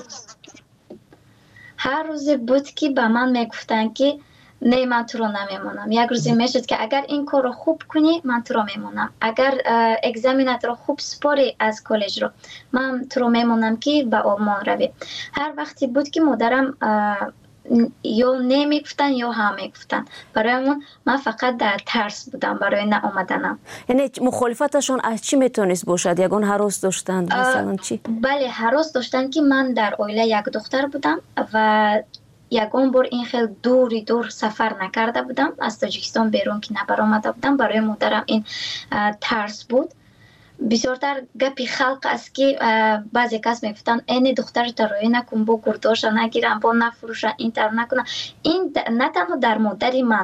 هر روز بود که به من می گفتن که نه من تو رو نمیمونم. یک روزی میشد که اگر این کار رو خوب کنی من تو رو میمونم، اگر اگزامینات رو خوب سپاری از کالج رو من تو رو میمونم که به آلمان روی. هر وقتی بود که مادرم یا نمیگفتن یا هم میگفتن، برای من فقط در ترس بودم برای نه آمدنم. یعنی مخالفتشون از چی میتونست باشد؟ یگان هراس داشتند مثلا چی؟ بله هراس داشتن که من در عائله یک دختر بودم و یگان بار این خیلی دوری دور سفر نکرده بودم، از تاجیکستان بیرون که نبر آمده بودم. برای مادرم این ترس بود. بسیارتر گپی خلق است که بعضی کس میگفتن این دختر تروی نکن، با گرداش نگیرن، با نفروشن، این تر نکنن. این نه تنها در مادر من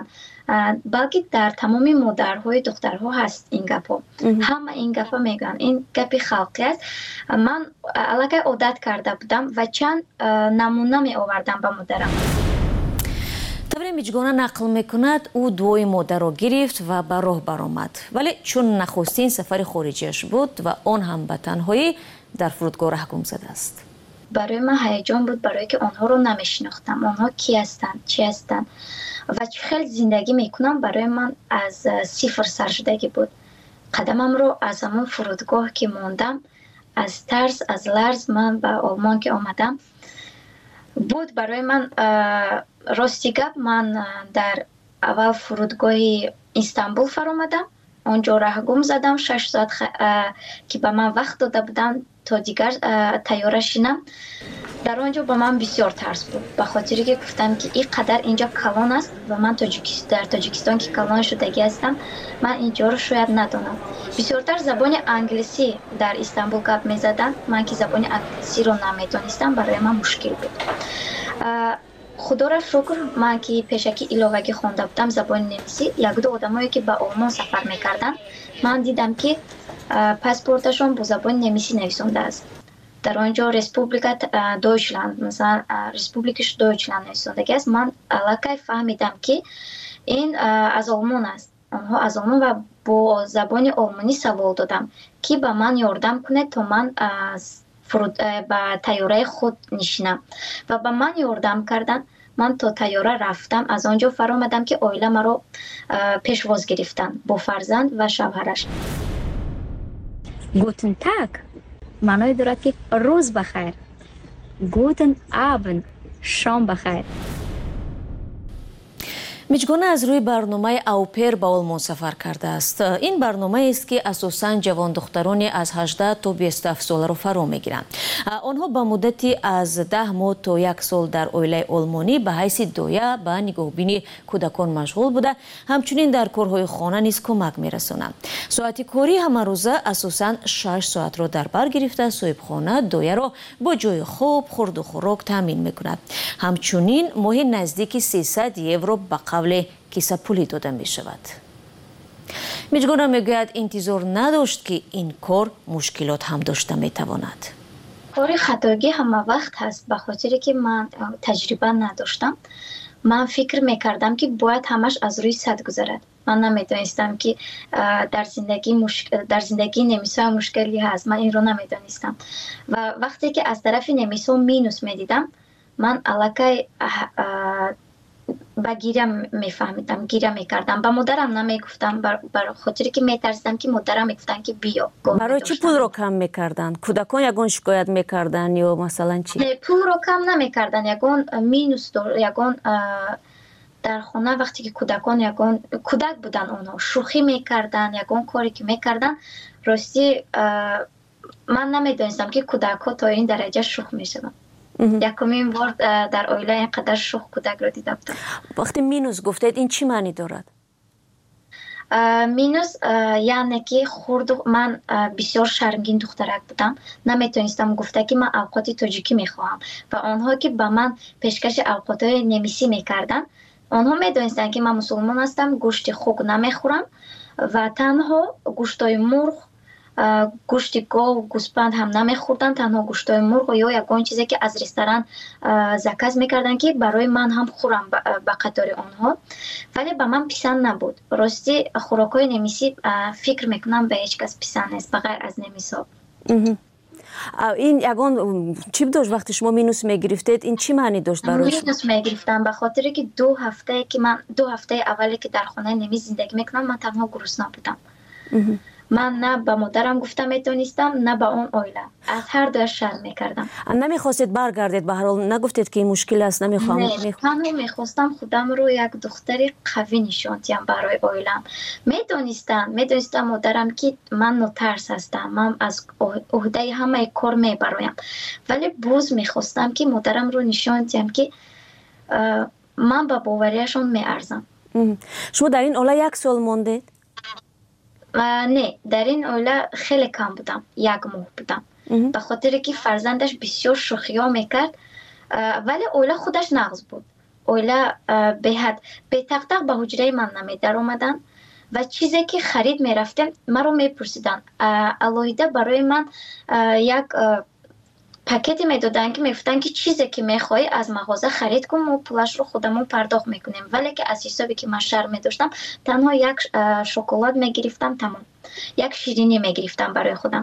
балки дар тамоми модарҳои духтарҳо ҳаст ин гапҳо. Ҳама ин гапа мегӯянд, ин гапи халқӣ аст. Ман аллакай одат карда будам ва чанд намуна меовардам ба модарам. тавре миҷгона нақл мекунад, ӯ дуои модарро гирифт ва ба роҳ баромад. Вале чун нахустин сафари хориҷиаш буд ва он ҳам ба танҳоӣ дар фурудгоҳ раҳгум задааст. барои ман ҳаяҷон буд, барое ки онҳоро намешинохтам. Онҳо ки ҳастанд, чӣ ҳастанд ва чӣ хел зиндагӣ мекунам, барои ман аз сифр саршудагӣ буд. қадамамро аз ҳамон фурудгоҳ ки мондам, аз тарс, аз ларз ман ба олмон ки омадам буд барои ман. Рости гап, ман дар аввал фурудгоҳи Истанбул фаромадам. онҷо раҳгум задам шаш соат ки ба ман вақт дода буданд то дигар тайёра шинам. дар онҷо ба ман бисёр тарс буд, ба хотире ки гуфтам ки ин қадар инҷо калон аст ва ман дар Тоҷикистон ки калон шудагӣ ҳастам, ман инҷоро шояд надонам. Бисёртар забони англисӣ дар Истанбул гап мезаданд. ман ки забони англисиро намедонистам, барои ман мушкил буд. худоро шукр, ман ки пешакӣ иловагӣ хонда будам забони немисӣ, якду одамое ки ба Олмон сафар мекарданд, ман дидам ки паспорташон бо забони немисӣ нависондааст. дар онҷо республика Дойчланд, масалан республикаш Дойчланд нависондагӣ аст. ман аллакай фаҳмидам ки ин аз Олмон аст. онҳо аз Олмон ва бо забони олмонӣ савол додам ки ба ман ёрдам кунед то ман ба тайёраи худ нишинам ва ба ман ёрдам карданд. ман то тайёра рафтам, аз онҷо фаромадам ки оила маро пешвоз гирифтанд бо фарзанд ва шавҳараш. Guten Tag маъное дорад ки рӯз бахайр. Guten Abend шом бахайр. миҷгона аз рӯи барномаи аупер ба Олмон сафар кардааст. ин барномаест ки асосан ҷавондухтарони аз ҳаждаҳ то бисту ҳафт соларо фаро мегиранд. онҳо ба муддати аз даҳ моҳ то як сол дар оилаи олмонӣ ба ҳайси доя ба нигоҳбини кӯдакон машғул буда, ҳамчунин дар корҳои хона низ кӯмак мерасонанд. соати кори ҳамарӯза асосан шаш соатро дар бар гирифта, соҳибхона дояро бо ҷои хоб, хурду хӯрок таъмин мекунад. ҳамчунин моҳи наздики сесад евро ба қавле кисапулӣ дода мешавад. миҷгона мегӯяд интизор надошт ки ин кор мушкилот ҳам дошта метавонад. кори хатогӣ ҳама вақт ҳаст, ба хотире ки ман таҷриба надоштам. ман фикр мекардам ки бояд ҳамаш аз рӯи сад гузарад. ман намедонистам ки дар зиндагӣ дар зиндагии немисҳо мушкилӣ ҳаст. ман инро намедонистам ва вақте ки аз тарафи немисҳо минус медидам, ман аллакай ба гиря мефаҳмидам, гиря мекардам. ба модарам намегуфтам, бар хотире ки метарсидам ки модарам мегуфтанд ки биё. барои чӣ пулро кам мекарданд? кӯдакон ягон шикоят мекарданд ё масалан чӣ? Не, пулро кам намекарданд. ягон минус ягон дар хона вақте ки кӯдакон ягон кӯдак буданд, онҳо шӯхӣ мекарданд, ягон коре ки мекарданд, рости ман намедонистам ки кӯдакҳо то ин дараҷа шӯх мешаванд. якумин бор дар оила инқадар шӯх кӯдакро дида будам. вақте минус гуфтед, ин чӣ маънӣ дорад? минус яъне ки хурд ман бисёр шармгин духтарак будам. наметонистам гуфта ки ман авқоти тоҷикӣ мехоҳам ва онҳо ки ба ман пешкаши авқотҳои немисӣ мекарданд, онҳо медонистанд ки ман мусулмон ҳастам, гӯшти хук намехӯрам ва танҳо гӯштҳои мурғ, гӯшти гов, гӯспанд ҳам намехӯрданд, танҳо гӯштҳои мурғ ё ягон чизе ки аз ресторан заказ мекарданд ки барои ман ҳам хӯрам ба қатори онҳо. вале ба ман писанд набуд. рости хӯрокҳои немисӣ фикр мекунам ба ҳеҷ кас писанд нест, ба ғайр аз немисҳо. ин ягон чӣ дошт вақти шумо минус мегирифтед? ин чӣ маънӣ дошт барои шумо? минус мегирифтам ба хотире ки ду ҳафтае ки ман ду ҳафтаи аввале ки дар хонаи немис зиндагӣ мекунам, ман танҳо гурусна будам. ман на ба модарам гуфта метонистам, на ба он оила. аз ҳар дуяш шарм мекардам. намехостед баргардед? ба ҳар ҳол нагуфтед ки ин мушкил аст, намехоҳам? Не, танҳо мехостам худамро як духтари қавӣ нишон диҳам барои оилам. медонистам медонистам модарам ки ман нотарс ҳастам, ман аз уҳдаи ҳамаи кор мебароям, вале боз мехостам ки модарамро нишон диҳам ки ман ба боварияшон меарзам. шумо дар ин оила як сол мондед? не, дар ин оила хеле кам будам, як моҳ будам. ба хотире ки фарзандаш бисёр шӯхиё мекард, вале оила худаш нағз буд. اویلا به حد به تقطق به حجره من نمیدر اومدن و چیزی که خرید میرفتم مرا میپرسیدن. الهیده برای من یک پاکتی میدادن که میگفتن که چیزی که میخوای از مغازه خرید کن و پولش رو خودمون پرداخت میکنیم. ولی که از حسابی که من شرم میداشتم تنها یک شکلات میگرفتم، تمام یک شیرینی میگرفتم برای خودم.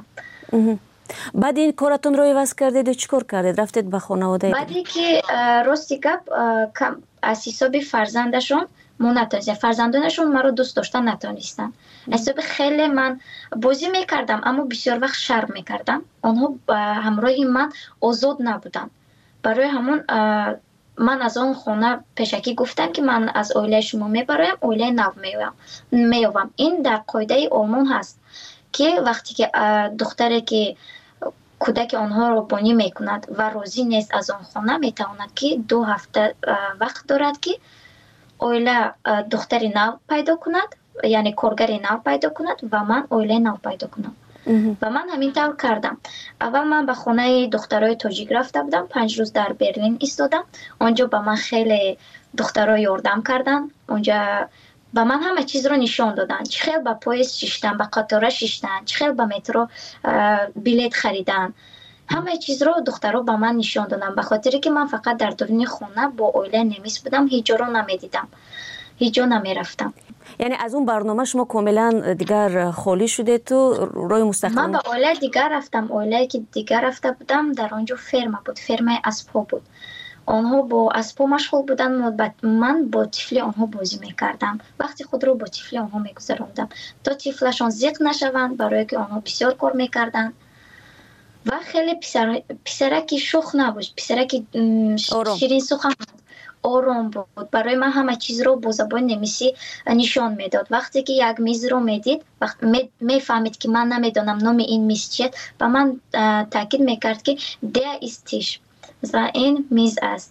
بعد این کارتون رو عوض کردید و چیکار کردید؟ رفتید به خانواده؟ بعدی که راستی گپ از حساب فرزندشون ما نتونستم، فرزندانشون مرا دوست داشتن نتونستن. حساب خیلی من بازی میکردم اما بسیار وقت شرم میکردم. آنها همراه من آزاد نبودن. برای همون من از آن خونه پیشکی گفتم که من از اویله شما میبرایم، اویله نو میوام. این در قاعده آلمان هست که وقتی که دختری که کودک آنها رو بانی میکند و راضی نیست از آن خانه میتواند که دو هفته وقت دارد که اویله دختری نو پیدا کند، یعنی کارگری نو پیدا کند و من اویله نو پیدا کنم. و من همین طور کردم. اول من به خانه دخترای تاجیک رفته بودم، پنج روز در برلین ایستادم. اونجا به من خیلی دخترای یاردم کردن. اونجا به من همه چیز رو نشان دادن. چه خیلی به پاییز شیشتن، به قطاره شیشتن، چه خیلی به مترو بلیت خریدن. همه چیز رو دخترها به من نشان دادن. به خاطر که من فقط در درون خونه با اویله نمیس بودم، هیچ جا رو نمیدیدم، هیچ جا نمیرفتم. یعنی از اون برنامه شما کاملا دیگر خالی شده تو روی مستقل؟ من به اویله دیگر رفتم. اویله که دیگر رفته بودم در آنجا فرما بود، فرمای اسبا بود. آنها با اسبا مشغول بودن، من با طفلی آنها بازی میکردم. وقتی خود رو با طفلی آنها میگذراندم تا طفلشان زیق نشوند، برای که آنها بسیار کار میکردن و خیلی پسر پسرکی شوخ نبود، پسرکی شیرین سخن آرام بود. برای من همه چیز رو با زبان نمیسی نشان میداد. وقتی که یک میز رو میدید، وقت میفهمید که من نمیدونم نام این میز چیه، و من تاکید میکرد که ده استیش، مثلا این میز است.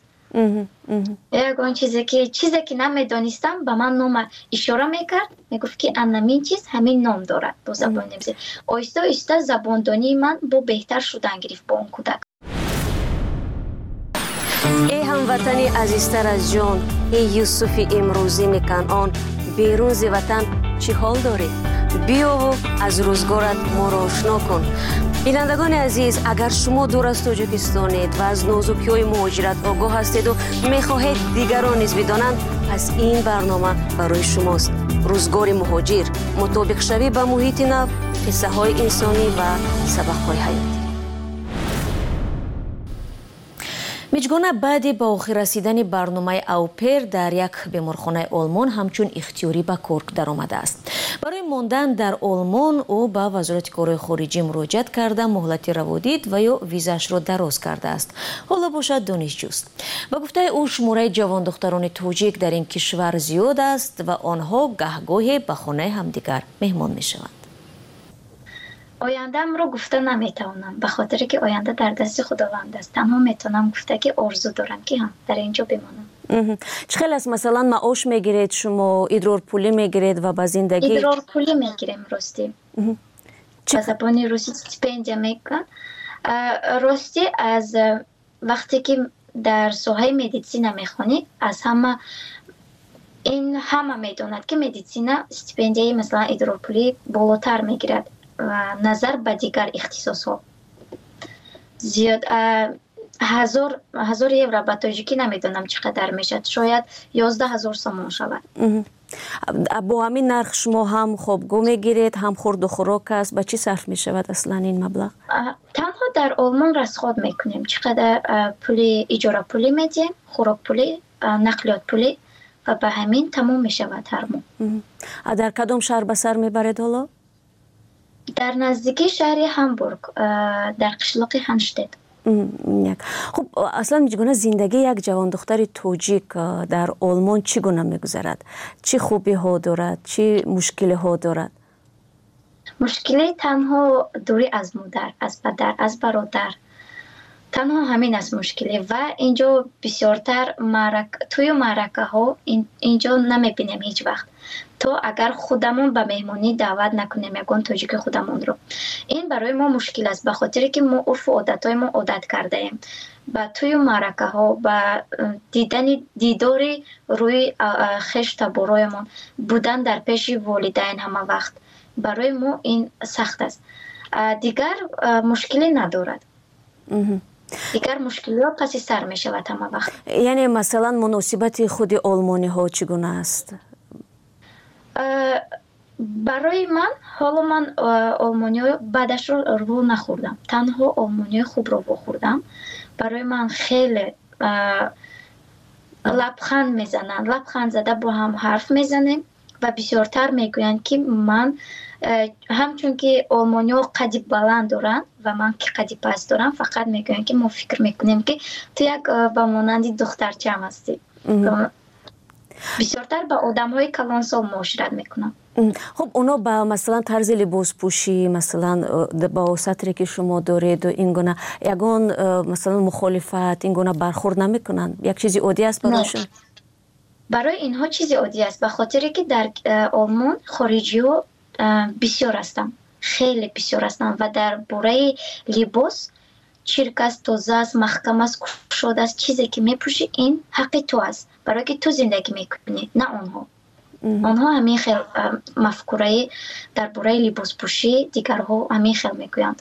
یکون چیزی که چیزی که نمیدانستم به من نام اشاره میکرد، میگفت که همین چیز همین نام دارد با زبان نمیسی. آیسته آیسته زباندانی من با بهتر شدن گرفت با اون کودک. ای هموطنی عزیزتر از جان، ای یوسف امروزی کنعان، بیرون ز وطن چی حال داری؟ بیا و از روزگارت ما را آشنا کن. بینندگان عزیز، اگر شما دور از تاجیکستانید و از نازکی‌های مهاجرت آگاه هستید و میخواهید دیگران نیز بدانند، پس این برنامه برای شماست. روزگار مهاجر، مطابق شوی به محیط نو، قصه های انسانی و سبق های حیاتی. میجگانه بعد به آخر رسیدن برنامه اوپر در یک بیمارخانه آلمان همچون اختیاری به کار درآمده است. برای ماندن در آلمان او به وزارت کارهای خارجی مراجعت کرده، مهلت روادید و یا ویزاش را دراز کرده است. حالا باشد دانشجوست. با گفته او شماره جوان دختران تاجیک در این کشور زیاد است و آنها گهگاهی به خانه همدیگر مهمان میشوند. آینده‌ام رو گفته نمیتونم، به خاطر که آینده در دست خداوند است. تنها میتونم گفته که آرزو دارم که هم در اینجا بمانم. چه خیلی است؟ مثلا معاش میگیرید شما، ادرار پولی میگیرید و به زندگی؟ ادرار پولی میگیریم راستی. به زبان روسی استیپندیا میگن. راستی از وقتی که در ساحه مدیسین میخوانی، از همه این همه میدوند که مدیسین استیپندیای مثلا ادرار پولی بالاتر میگیرد و نظر به دیگر اختصاص ها. زیاد هزار هزار یورو به تاجیکی نمیدونم چقدر میشد، شاید یازده هزار سوم شود. با همین نرخ شما هم خوابگاه میگیرید، هم خورد و خوراک است، به چی صرف میشود اصلا این مبلغ؟ تنها در آلمان رصد میکنیم چقدر پولی اجاره پولی میدیم، خوراک پولی، نقلیات پولی و به همین تمام میشود هر ماه. در کدام شهر به سر میبرید حالا؟ در نزدیکی شهر هامبورگ، در قشلاق هانشتت. خب اصلا چگونه زندگی یک جوان دختر تاجیک در آلمان چگونه میگذرد؟ چه خوبی ها دارد؟ چه مشکلی ها دارد؟ مشکلی تنها دوری از مادر، از پدر، از برادر، танҳо ҳамин аст мушкилӣ ва инҷо бисёртар тӯю маъракаҳо инҷо намебинем ҳеҷ вақт то агар худамон ба меҳмонӣ даъват накунем ягон тоҷики худамонро. Ин барои мо мушкил аст ба хотире ки мо урфу одатҳои мо одат кардаем ба тӯю маъракаҳо ба дидани дидори рӯи хеш табороямон будан дар пеши волидайн ҳама вақт барои мо ин сахт аст. дигар мушкиле надорад. дигар мушкилиҳо паси сар мешавад ҳама вақт. яъне масалан муносибати худи олмониҳо чӣ гуна аст? барои ман ҳоло ман олмониҳо баъдашро рӯ нахӯрдам, танҳо олмониҳои хубро вохӯрдам. барои ман хеле лабханд мезананд, лабханд зада бо ҳам ҳарф мезанем ва бисёртар мегӯянд ки ман ҳамчун ки олмониҳо қади баланд доранд ва ман ки қади паст дорам фақат мегӯянд ки мо фикр мекунем ки ту як ба монанди духтарчам ҳастӣ. бисёртар ба одамҳои калонсол муошират мекунам. хуб оно ба масалан тарзи либоспӯшӣ масалан ба осатре ки шумо дореду ин гуна ягон масалан мухолифат ин гуна бархӯрд намекунанд? як чизи оддӣ аст барошон? барои инҳо чизи оддӣ аст ба хотире ки дар олмон хориҷиҳо бисёр ҳастанд, хеле бисёр ҳастанд ва дар бораи либос чирк аст, тоза аст, маҳкам аст, кушод аст. чизе ки мепӯшӣ ин ҳаққи ту аст барое ки ту зиндагӣ мекунӣ на онҳо. онҳо ҳамин хел мафкураи дар бораи либоспӯшӣ дигарҳо ҳамин хел мегӯянд.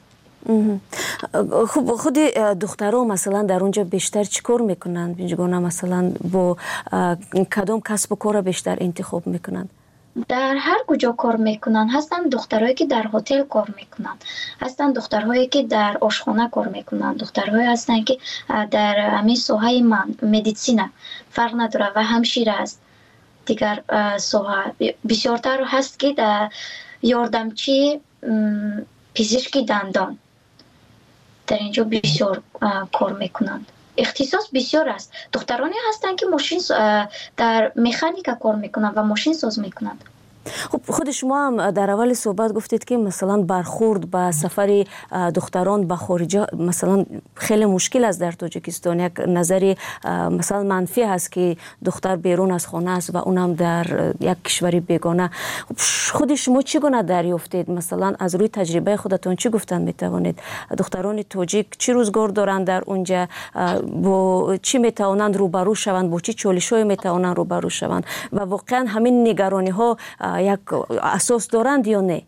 хуб худи духтаро масалан дар онҷо бештар чӣ кор мекунанд? бинҷгона масалан бо кадом касбу кора бештар интихоб мекунанд? дар ҳар куҷо кор мекунанд. ҳастанд духтарҳое ки дар ҳотел кор мекунанд, ҳастанд духтарҳое ки дар ошхона кор мекунанд, духтарҳое ҳастанд ки дар ҳамин соҳаи ман медитсина фарқ надорад ва ҳамшира аст. дигар соҳа бисёртар ҳаст ки дар ёрдамчи пизишки дандон дар инҷо бисёр кор мекунанд. ихтисос бисёр аст. духтароне ҳастанд ки мошин дар механика кор мекунанд ва мошинсоз мекунанд. خب خود شما هم در اول صحبت گفتید که مثلا برخورد به سفر دختران به خارج مثلا خیلی مشکل است در تاجیکستان. یک نظری مثلا منفی هست که دختر بیرون از خانه است و اونم در یک کشوری بیگانه. خود شما چگونه دریافتید؟ مثلا از روی تجربه خودتون چی گفتن میتوانید؟ دختران تاجیک چی روزگار دارند در اونجا؟ با چی میتوانند روبرو شوند؟ با چی چالش‌هایی میتوانند روبرو شوند؟ و واقعا همین نگرانی ها یک اساس دارند یا نه؟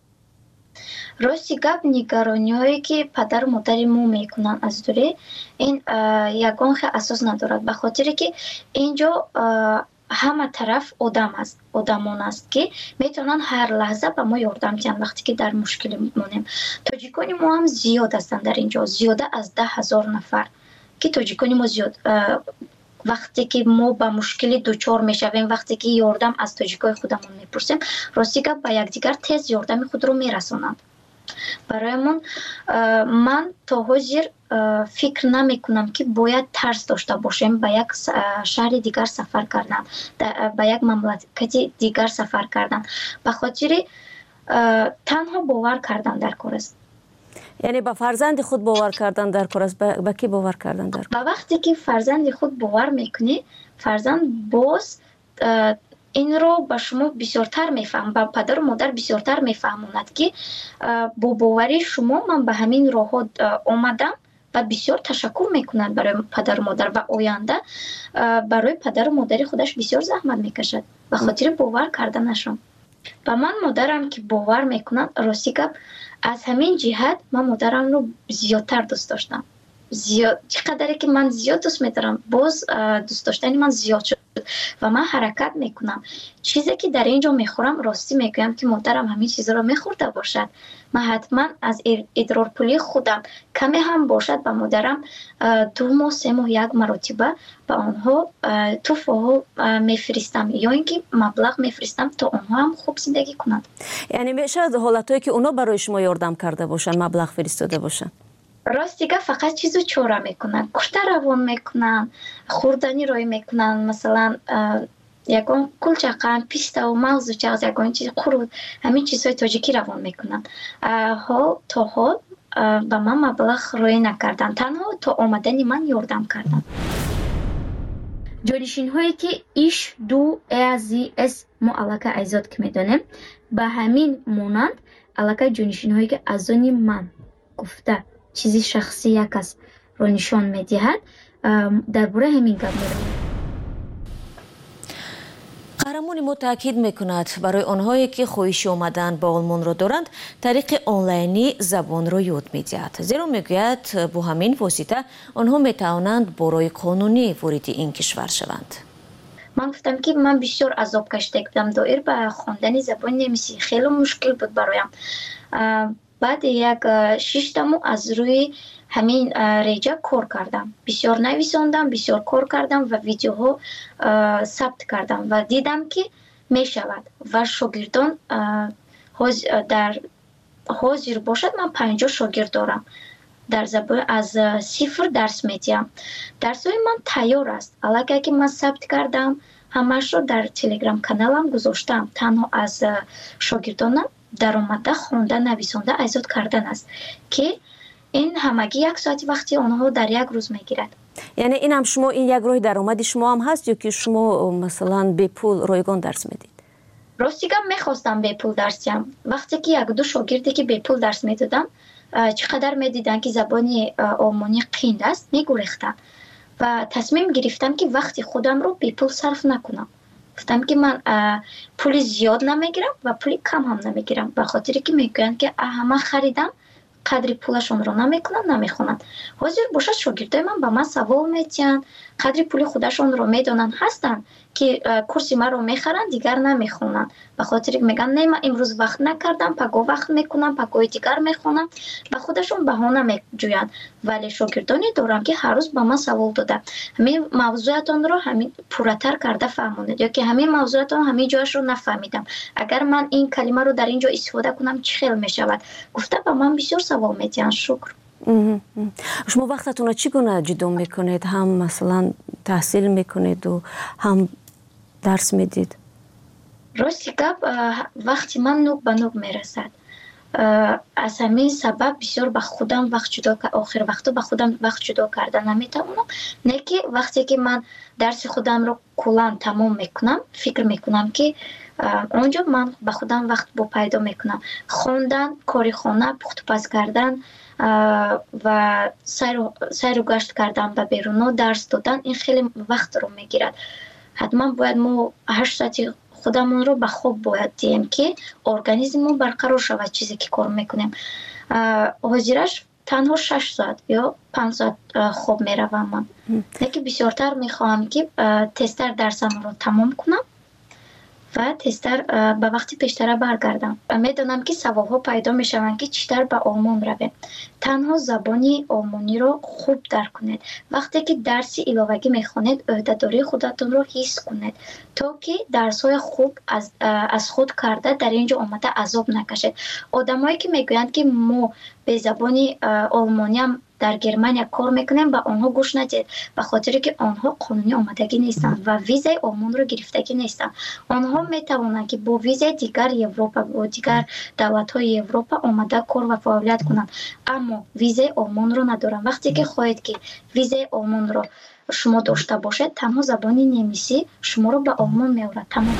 راستی گپ نگرانی‌هایی که پدر و مادر ما میکنن از دوره این یگان خیلی اساس ندارد به خاطر که اینجا همه طرف آدم است آدمان است که میتونن هر لحظه به ما یاردم کنن وقتی که در مشکل مونیم. تاجیکان ما هم زیاد هستند در اینجا، زیاده از ده هزار نفر که تاجیکان ما زیاد وقتی که ما با مشکلی دوچار میشویم، وقتی که یاردم از تاجیکای خودمون میپرسیم، راستی که با یکدیگر تیز یاردم خود رو میرسونند. برایمون من تا حاضر فکر نمیکنم که باید ترس داشته باشیم با یک شهر دیگر سفر کردن، با یک مملکت دیگر سفر کردن، به خاطر تنها باور کردن در کار است. یعنی با فرزند خود باور کردن در کار است. با کی باور کردن در کار؟ با وقتی که فرزند خود باور میکنی، فرزند باز این رو به شما بسیارتر میفهم، با پدر و مادر بسیارتر میفهموند که با باوری شما من به همین راه آمدم و بسیار تشکر میکنند برای پدر و مادر و آینده برای پدر و مادر خودش بسیار زحمت میکشد به خاطر باور کردنشان. و من مادرم که باور میکنند راستی گپ از همین جهت من مادرم رو زیادتر دوست داشتم. زیاد چقدر که من زیاد دوست می‌دارم باز دوست داشتن من زیاد شد و من حرکت میکنم. چیزی که در اینجا میخورم راستی میگم که مادرم همین چیزا رو میخورده باشد. من حتما از ادرارپولی خودم کمی هم باشد با مادرم دو ماه سه ماه یک مرتبه با آنها توفه ها میفرستم یا اینکه مبلغ میفرستم تا آنها هم خوب زندگی کنند. یعنی میشه حالتایی که اونا برای شما یاردم کرده باشن مبلغ فرستاده باشن؟ راست دیگه فقط چیزو چوره میکنن، کشته روان میکنن، خوردنی روی میکنن، مثلا یکان کلچقن، پیسته و مغز و چغز یکان چیز قرود همین چیزهای تاجیکی روان میکنن. ها تا حال ба ман маблағ рӯй накарданд, танҳо то омадани ман ёрдам карданд. ҷонишинҳое ки иш ду эази эс мо аллака айзод ки медонем ба ҳамин монанд аллака ҷонишинҳое ки аз они ман гуфта чизи шахси як касро нишон медиҳад дар бораи ҳамин гап меравад. қаҳрамони мо таъкид мекунад барои онҳое ки хоҳиши омадан ба олмонро доранд тариқи онлайнӣ забонро ёд медиҳад, зеро мегӯяд бо ҳамин восита онҳо метавонанд борои қонунӣ вориди ин кишвар шаванд. ман гуфтам ки ман бисёр азоб кашида будам доир ба хондани забони немисӣ хеле мушкил буд бароям. баъди як шиштаму аз рӯи ҳамин реҷа кор кардам, бисёр нависондам, бисёр кор кардам ва видеоҳо сабт кардам ва дидам ки мешавад ва шогирдон дар ҳозир бошад. ман панҷоҳ шогирд дорам, дар забони аз сифр дарс медиҳам. дарсҳои ман тайёр аст, аллакай ки ман сабт кардам, ҳамаашро дар телеграм каналам гузоштам. танҳо аз шогирдонам даромада хонда нависонда айзод кардан аст ки ин ҳамагӣ як соати вақти онҳо дар як рӯз мегирад. яъне ин ҳам шумо ин як роҳи даромади шумо ҳам ҳаст ё ки шумо масалан бепул ройгон дарс медиҳед? ростигам мехостам бепул дарс диҳам. вақте ки якду шогирде ки бепул дарс медодам чӣ қадар медиданд ки забони олмонӣ қинд аст, мегурехтанд ва тасмим гирифтам ки вақти худамро бепул сарф накунам. гуфтам ки ман пули зиёд намегирам ва пули кам ҳам намегирам, ба хотире ки мегӯянд ки ҳама харидам қадри пулашонро намекунанд, намехонанд. ҳозир бошад шогирдои ман ба ман савол метиҳанд, қадри пули худашонро медонанд, ҳастанд ки курси маро мехаранд, дигар намехонанд, ба хотире ки мегӯянд не ман имрӯз вақт накардам, паго вақт мекунам, пагои дигар мехонам, ба худашон баҳона меҷӯянд. вале шогирдоне дорам ки ҳар рӯз ба ман савол дода ҳамин мавзӯатонро ҳамин пурратар карда фаҳмонед, ё ки ҳамин мавзӯатон ҳамин ҷояшро нафаҳмидам, агар ман ин калимаро дар ин ҷо истифода кунам чӣ хел мешавад, гуфта ба ман бисёр савол метиҳанд. шукр. шумо вақтатонро чӣ гуна ҷудо мекунед? ҳам масалан таҳсил мекунеду ҳам дарс медиҳед? рости гап вақти ман нук ба нук мерасад. аз ҳамин сабаб бисёр ба худам вақт ҷудо охир вақто ба худам вақт ҷудо карда наметавонам. не ки вақте ки ман дарси худамро куллан тамом мекунам, фикр мекунам ки онҷо ман ба худам вақт бо пайдо мекунам. хондан, кори хона, пухтупаз кардан ва сайру гашт кардан ба берунҳо, дарс додан, ин хеле вақтро мегирад. ҳатман бояд мо ҳашт соати худамонро ба хоб бояд диҳем ки организммон барқарор шавад чизе ки кор мекунем. ҳозираш танҳо шаш соат ё панҷ соат хоб меравам ман. не ки бисёртар мехоҳам ки тезтар дарсамро тамом кунам ва тезтар ба вақти пештара баргардам. медонам ки саволҳо пайдо мешаванд ки читар ба олмон равем. танҳо забони олмониро хуб дарк кунед. вақте ки дарси иловагӣ мехонед, ӯҳдадории худатонро ҳис кунед, то ки дарсҳои хуб аз, аз худ карда дар ин ҷо омада азоб накашед. одамое ки мегӯянд ки мо бе забони олмониам дар Германия кор мекунем, ба онҳо гӯш надиҳед, ба хотире ки онҳо қонунӣ омадагӣ нестанд ва визаи олмонро гирифтагӣ нестанд. онҳо метавонанд ки бо визаи дигар Европа, бо дигар давлатҳои Европа омада кор ва фаъолият кунанд, аммо визаи олмонро надоранд. вақте ки хоҳед ки визаи олмонро шумо дошта бошед, танҳо забони немисӣ шуморо ба олмон меорад. тамом.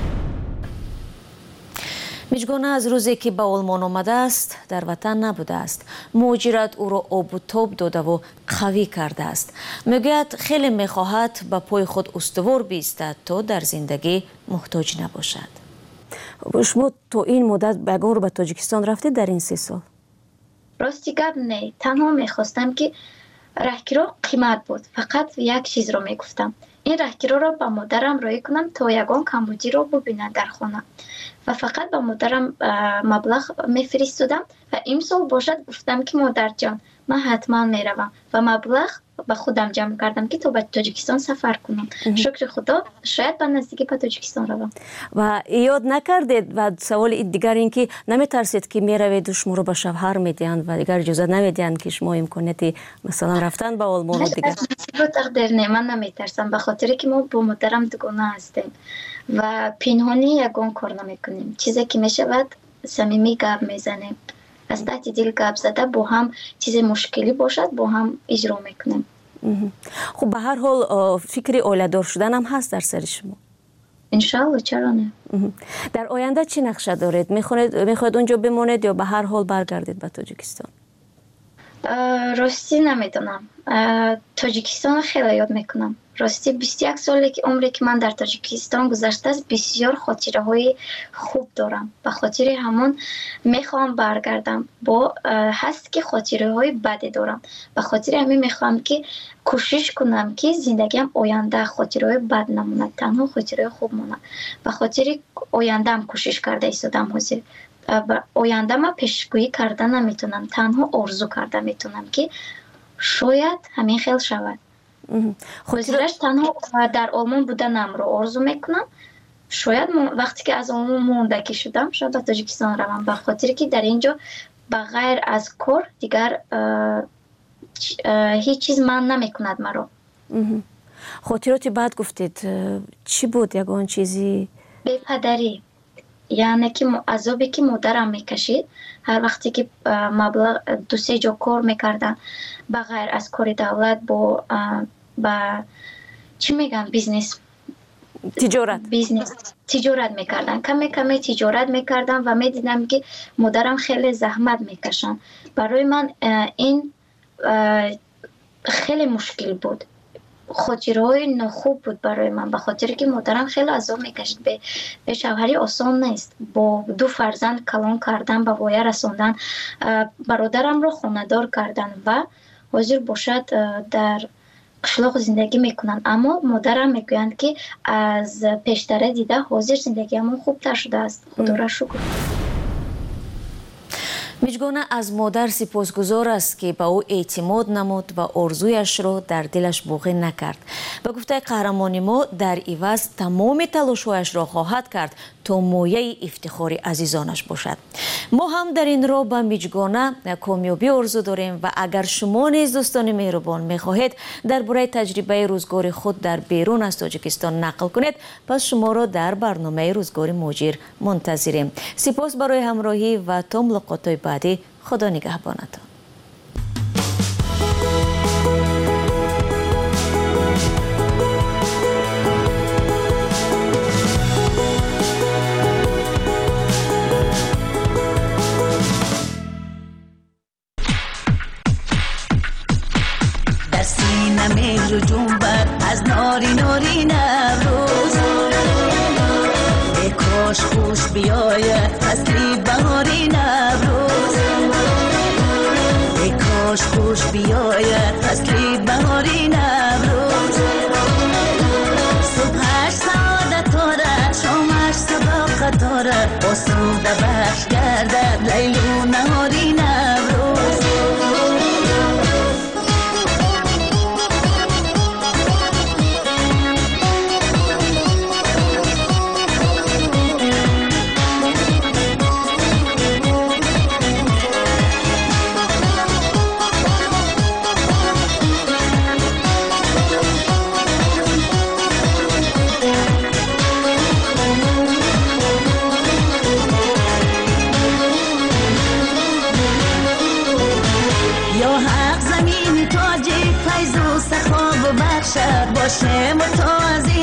миҷгона аз рӯзе ки ба олмон омадааст дар ватан набудааст. муҳоҷират ӯро обу тоб додаву қавӣ кардааст. мегӯяд хеле мехоҳад ба пои худ устувор биистад то дар зиндагӣ муҳтоҷ набошад. шумо то ин муддат ягон ро ба тоҷикистон рафтед дар ин се сол? рости гап не, танҳо мехостам ки раҳгиро қимат буд, фақат як чизро мегуфтам. ин раҳгироро ба модарам роӣ кунам то ягон камбудиро бубинад дар хона ва фақат ба модарам маблағ мефиристодам ва имсол бошад гуфтам ки модарҷон ман ҳатман меравам ва маблағ ба худам ҷамъ кардам ки то ба тоҷикистон сафар кунам. шукри худо, шояд ба наздикӣ ба тоҷикистон равам. ва ёд накардед ва саволи дигар ин ки наметарсед ки мераведу шуморо ба шавҳар медиҳанд ва дигар иҷозат намедиҳанд ки шумо имконияти масалан рафтан ба олмону дигар? тақдир не, ман наметарсам, ба хотире ки мо бо модарам дугона ҳастем ва пинҳонӣ ягон кор намекунем. чизе ки мешавад самимӣ гап мезанем. از تحت دل گپ زده با هم چیز مشکلی باشد با هم اجرا میکنیم. خب به هر حال فکر اولادار شدن هم هست در سر شما؟ انشالله، چرا نه. در آینده چی نقشه دارید؟ میخواید میخواید اونجا بمونید یا به هر حال برگردید به تاجیکستان؟ راستی نمیدونم. تاجیکستان خیلی یاد میکنم. راستی بیست و یک سالی که عمری که من در تاجیکستان گذشته است، بسیار خاطره های خوب دارم. به خاطر همون میخوام برگردم. با هست که خاطره های بدی دارم. به خاطر همین میخوام که کوشش کنم که زندگیم آینده خاطره های بد نمونه، تنها خاطره خوب مونه. به خاطر آینده هم کوشش کرده ایستادم حاضر. آینده ما پیشگویی کرده نمیتونم، تنها آرزو کرده میتونم که شاید همین خیلی شود. خاطرش تنها در آلمان بودنم رو آرزو میکنم. شاید وقتی که از آلمان موندگی شدم شاید به تاجیکستان روم، به خاطر که در اینجا بغیر از کار دیگر هیچ چیز من نمیکند مرا. خاطراتی بعد گفتید چی بود یگان چیزی؟ بی‌پدری، یعنی که عذابی که مادرم میکشید هر وقتی که مبلغ دو سه جا کار میکردن بغیر از کار دولت با با چی میگن بیزنس تجارت بیزنس تجارت میکردن، کمی کمی تجارت میکردن و میدیدم که مادرم خیلی زحمت میکشن. برای من این خیلی مشکل بود، خاطرهای ناخوب بود برای من، به خاطر که مادرم خیلی عذاب میکشید. به, به شوهری آسان نیست، با دو فرزند کلان کردن، به وایه رساندن، برادرم رو خانه‌دار کردن و حاضر باشد در قشلاق زندگی میکنن. اما مادرم میگویند که از پیشتره دیده حاضر زندگی همون خوبتر شده است. خدا را شکر. میجگانه از مادر سپاسگزار است که به او اعتماد نمود و آرزویش را در دلش باقی نکرد. به گفته قهرمان ما در عوض تمام تلاش‌هایش را خواهد کرد تا مایه افتخار عزیزانش باشد. ما هم در این راه به میجگانه کامیابی آرزو داریم و اگر شما نیز دوستان مهربان میخواهید درباره تجربه روزگار خود در بیرون از تاجیکستان نقل کنید، پس شما را در برنامه روزگار مهاجر منتظریم. سپاس برای همراهی و تا ملاقات‌های بعدی. خدا نگهبانتان. در سینه مهر و جنبت از ناری ناری نوروز، ای کاش خوش بیاید فصلی بهاری نوروز، ای کاش خوش بیاید فصلی بهاری نوروز. صبحش سعادت داره، شامش صداقت داره، آسوده بخش گردد لیل و نهاری نوروز. باشه متازی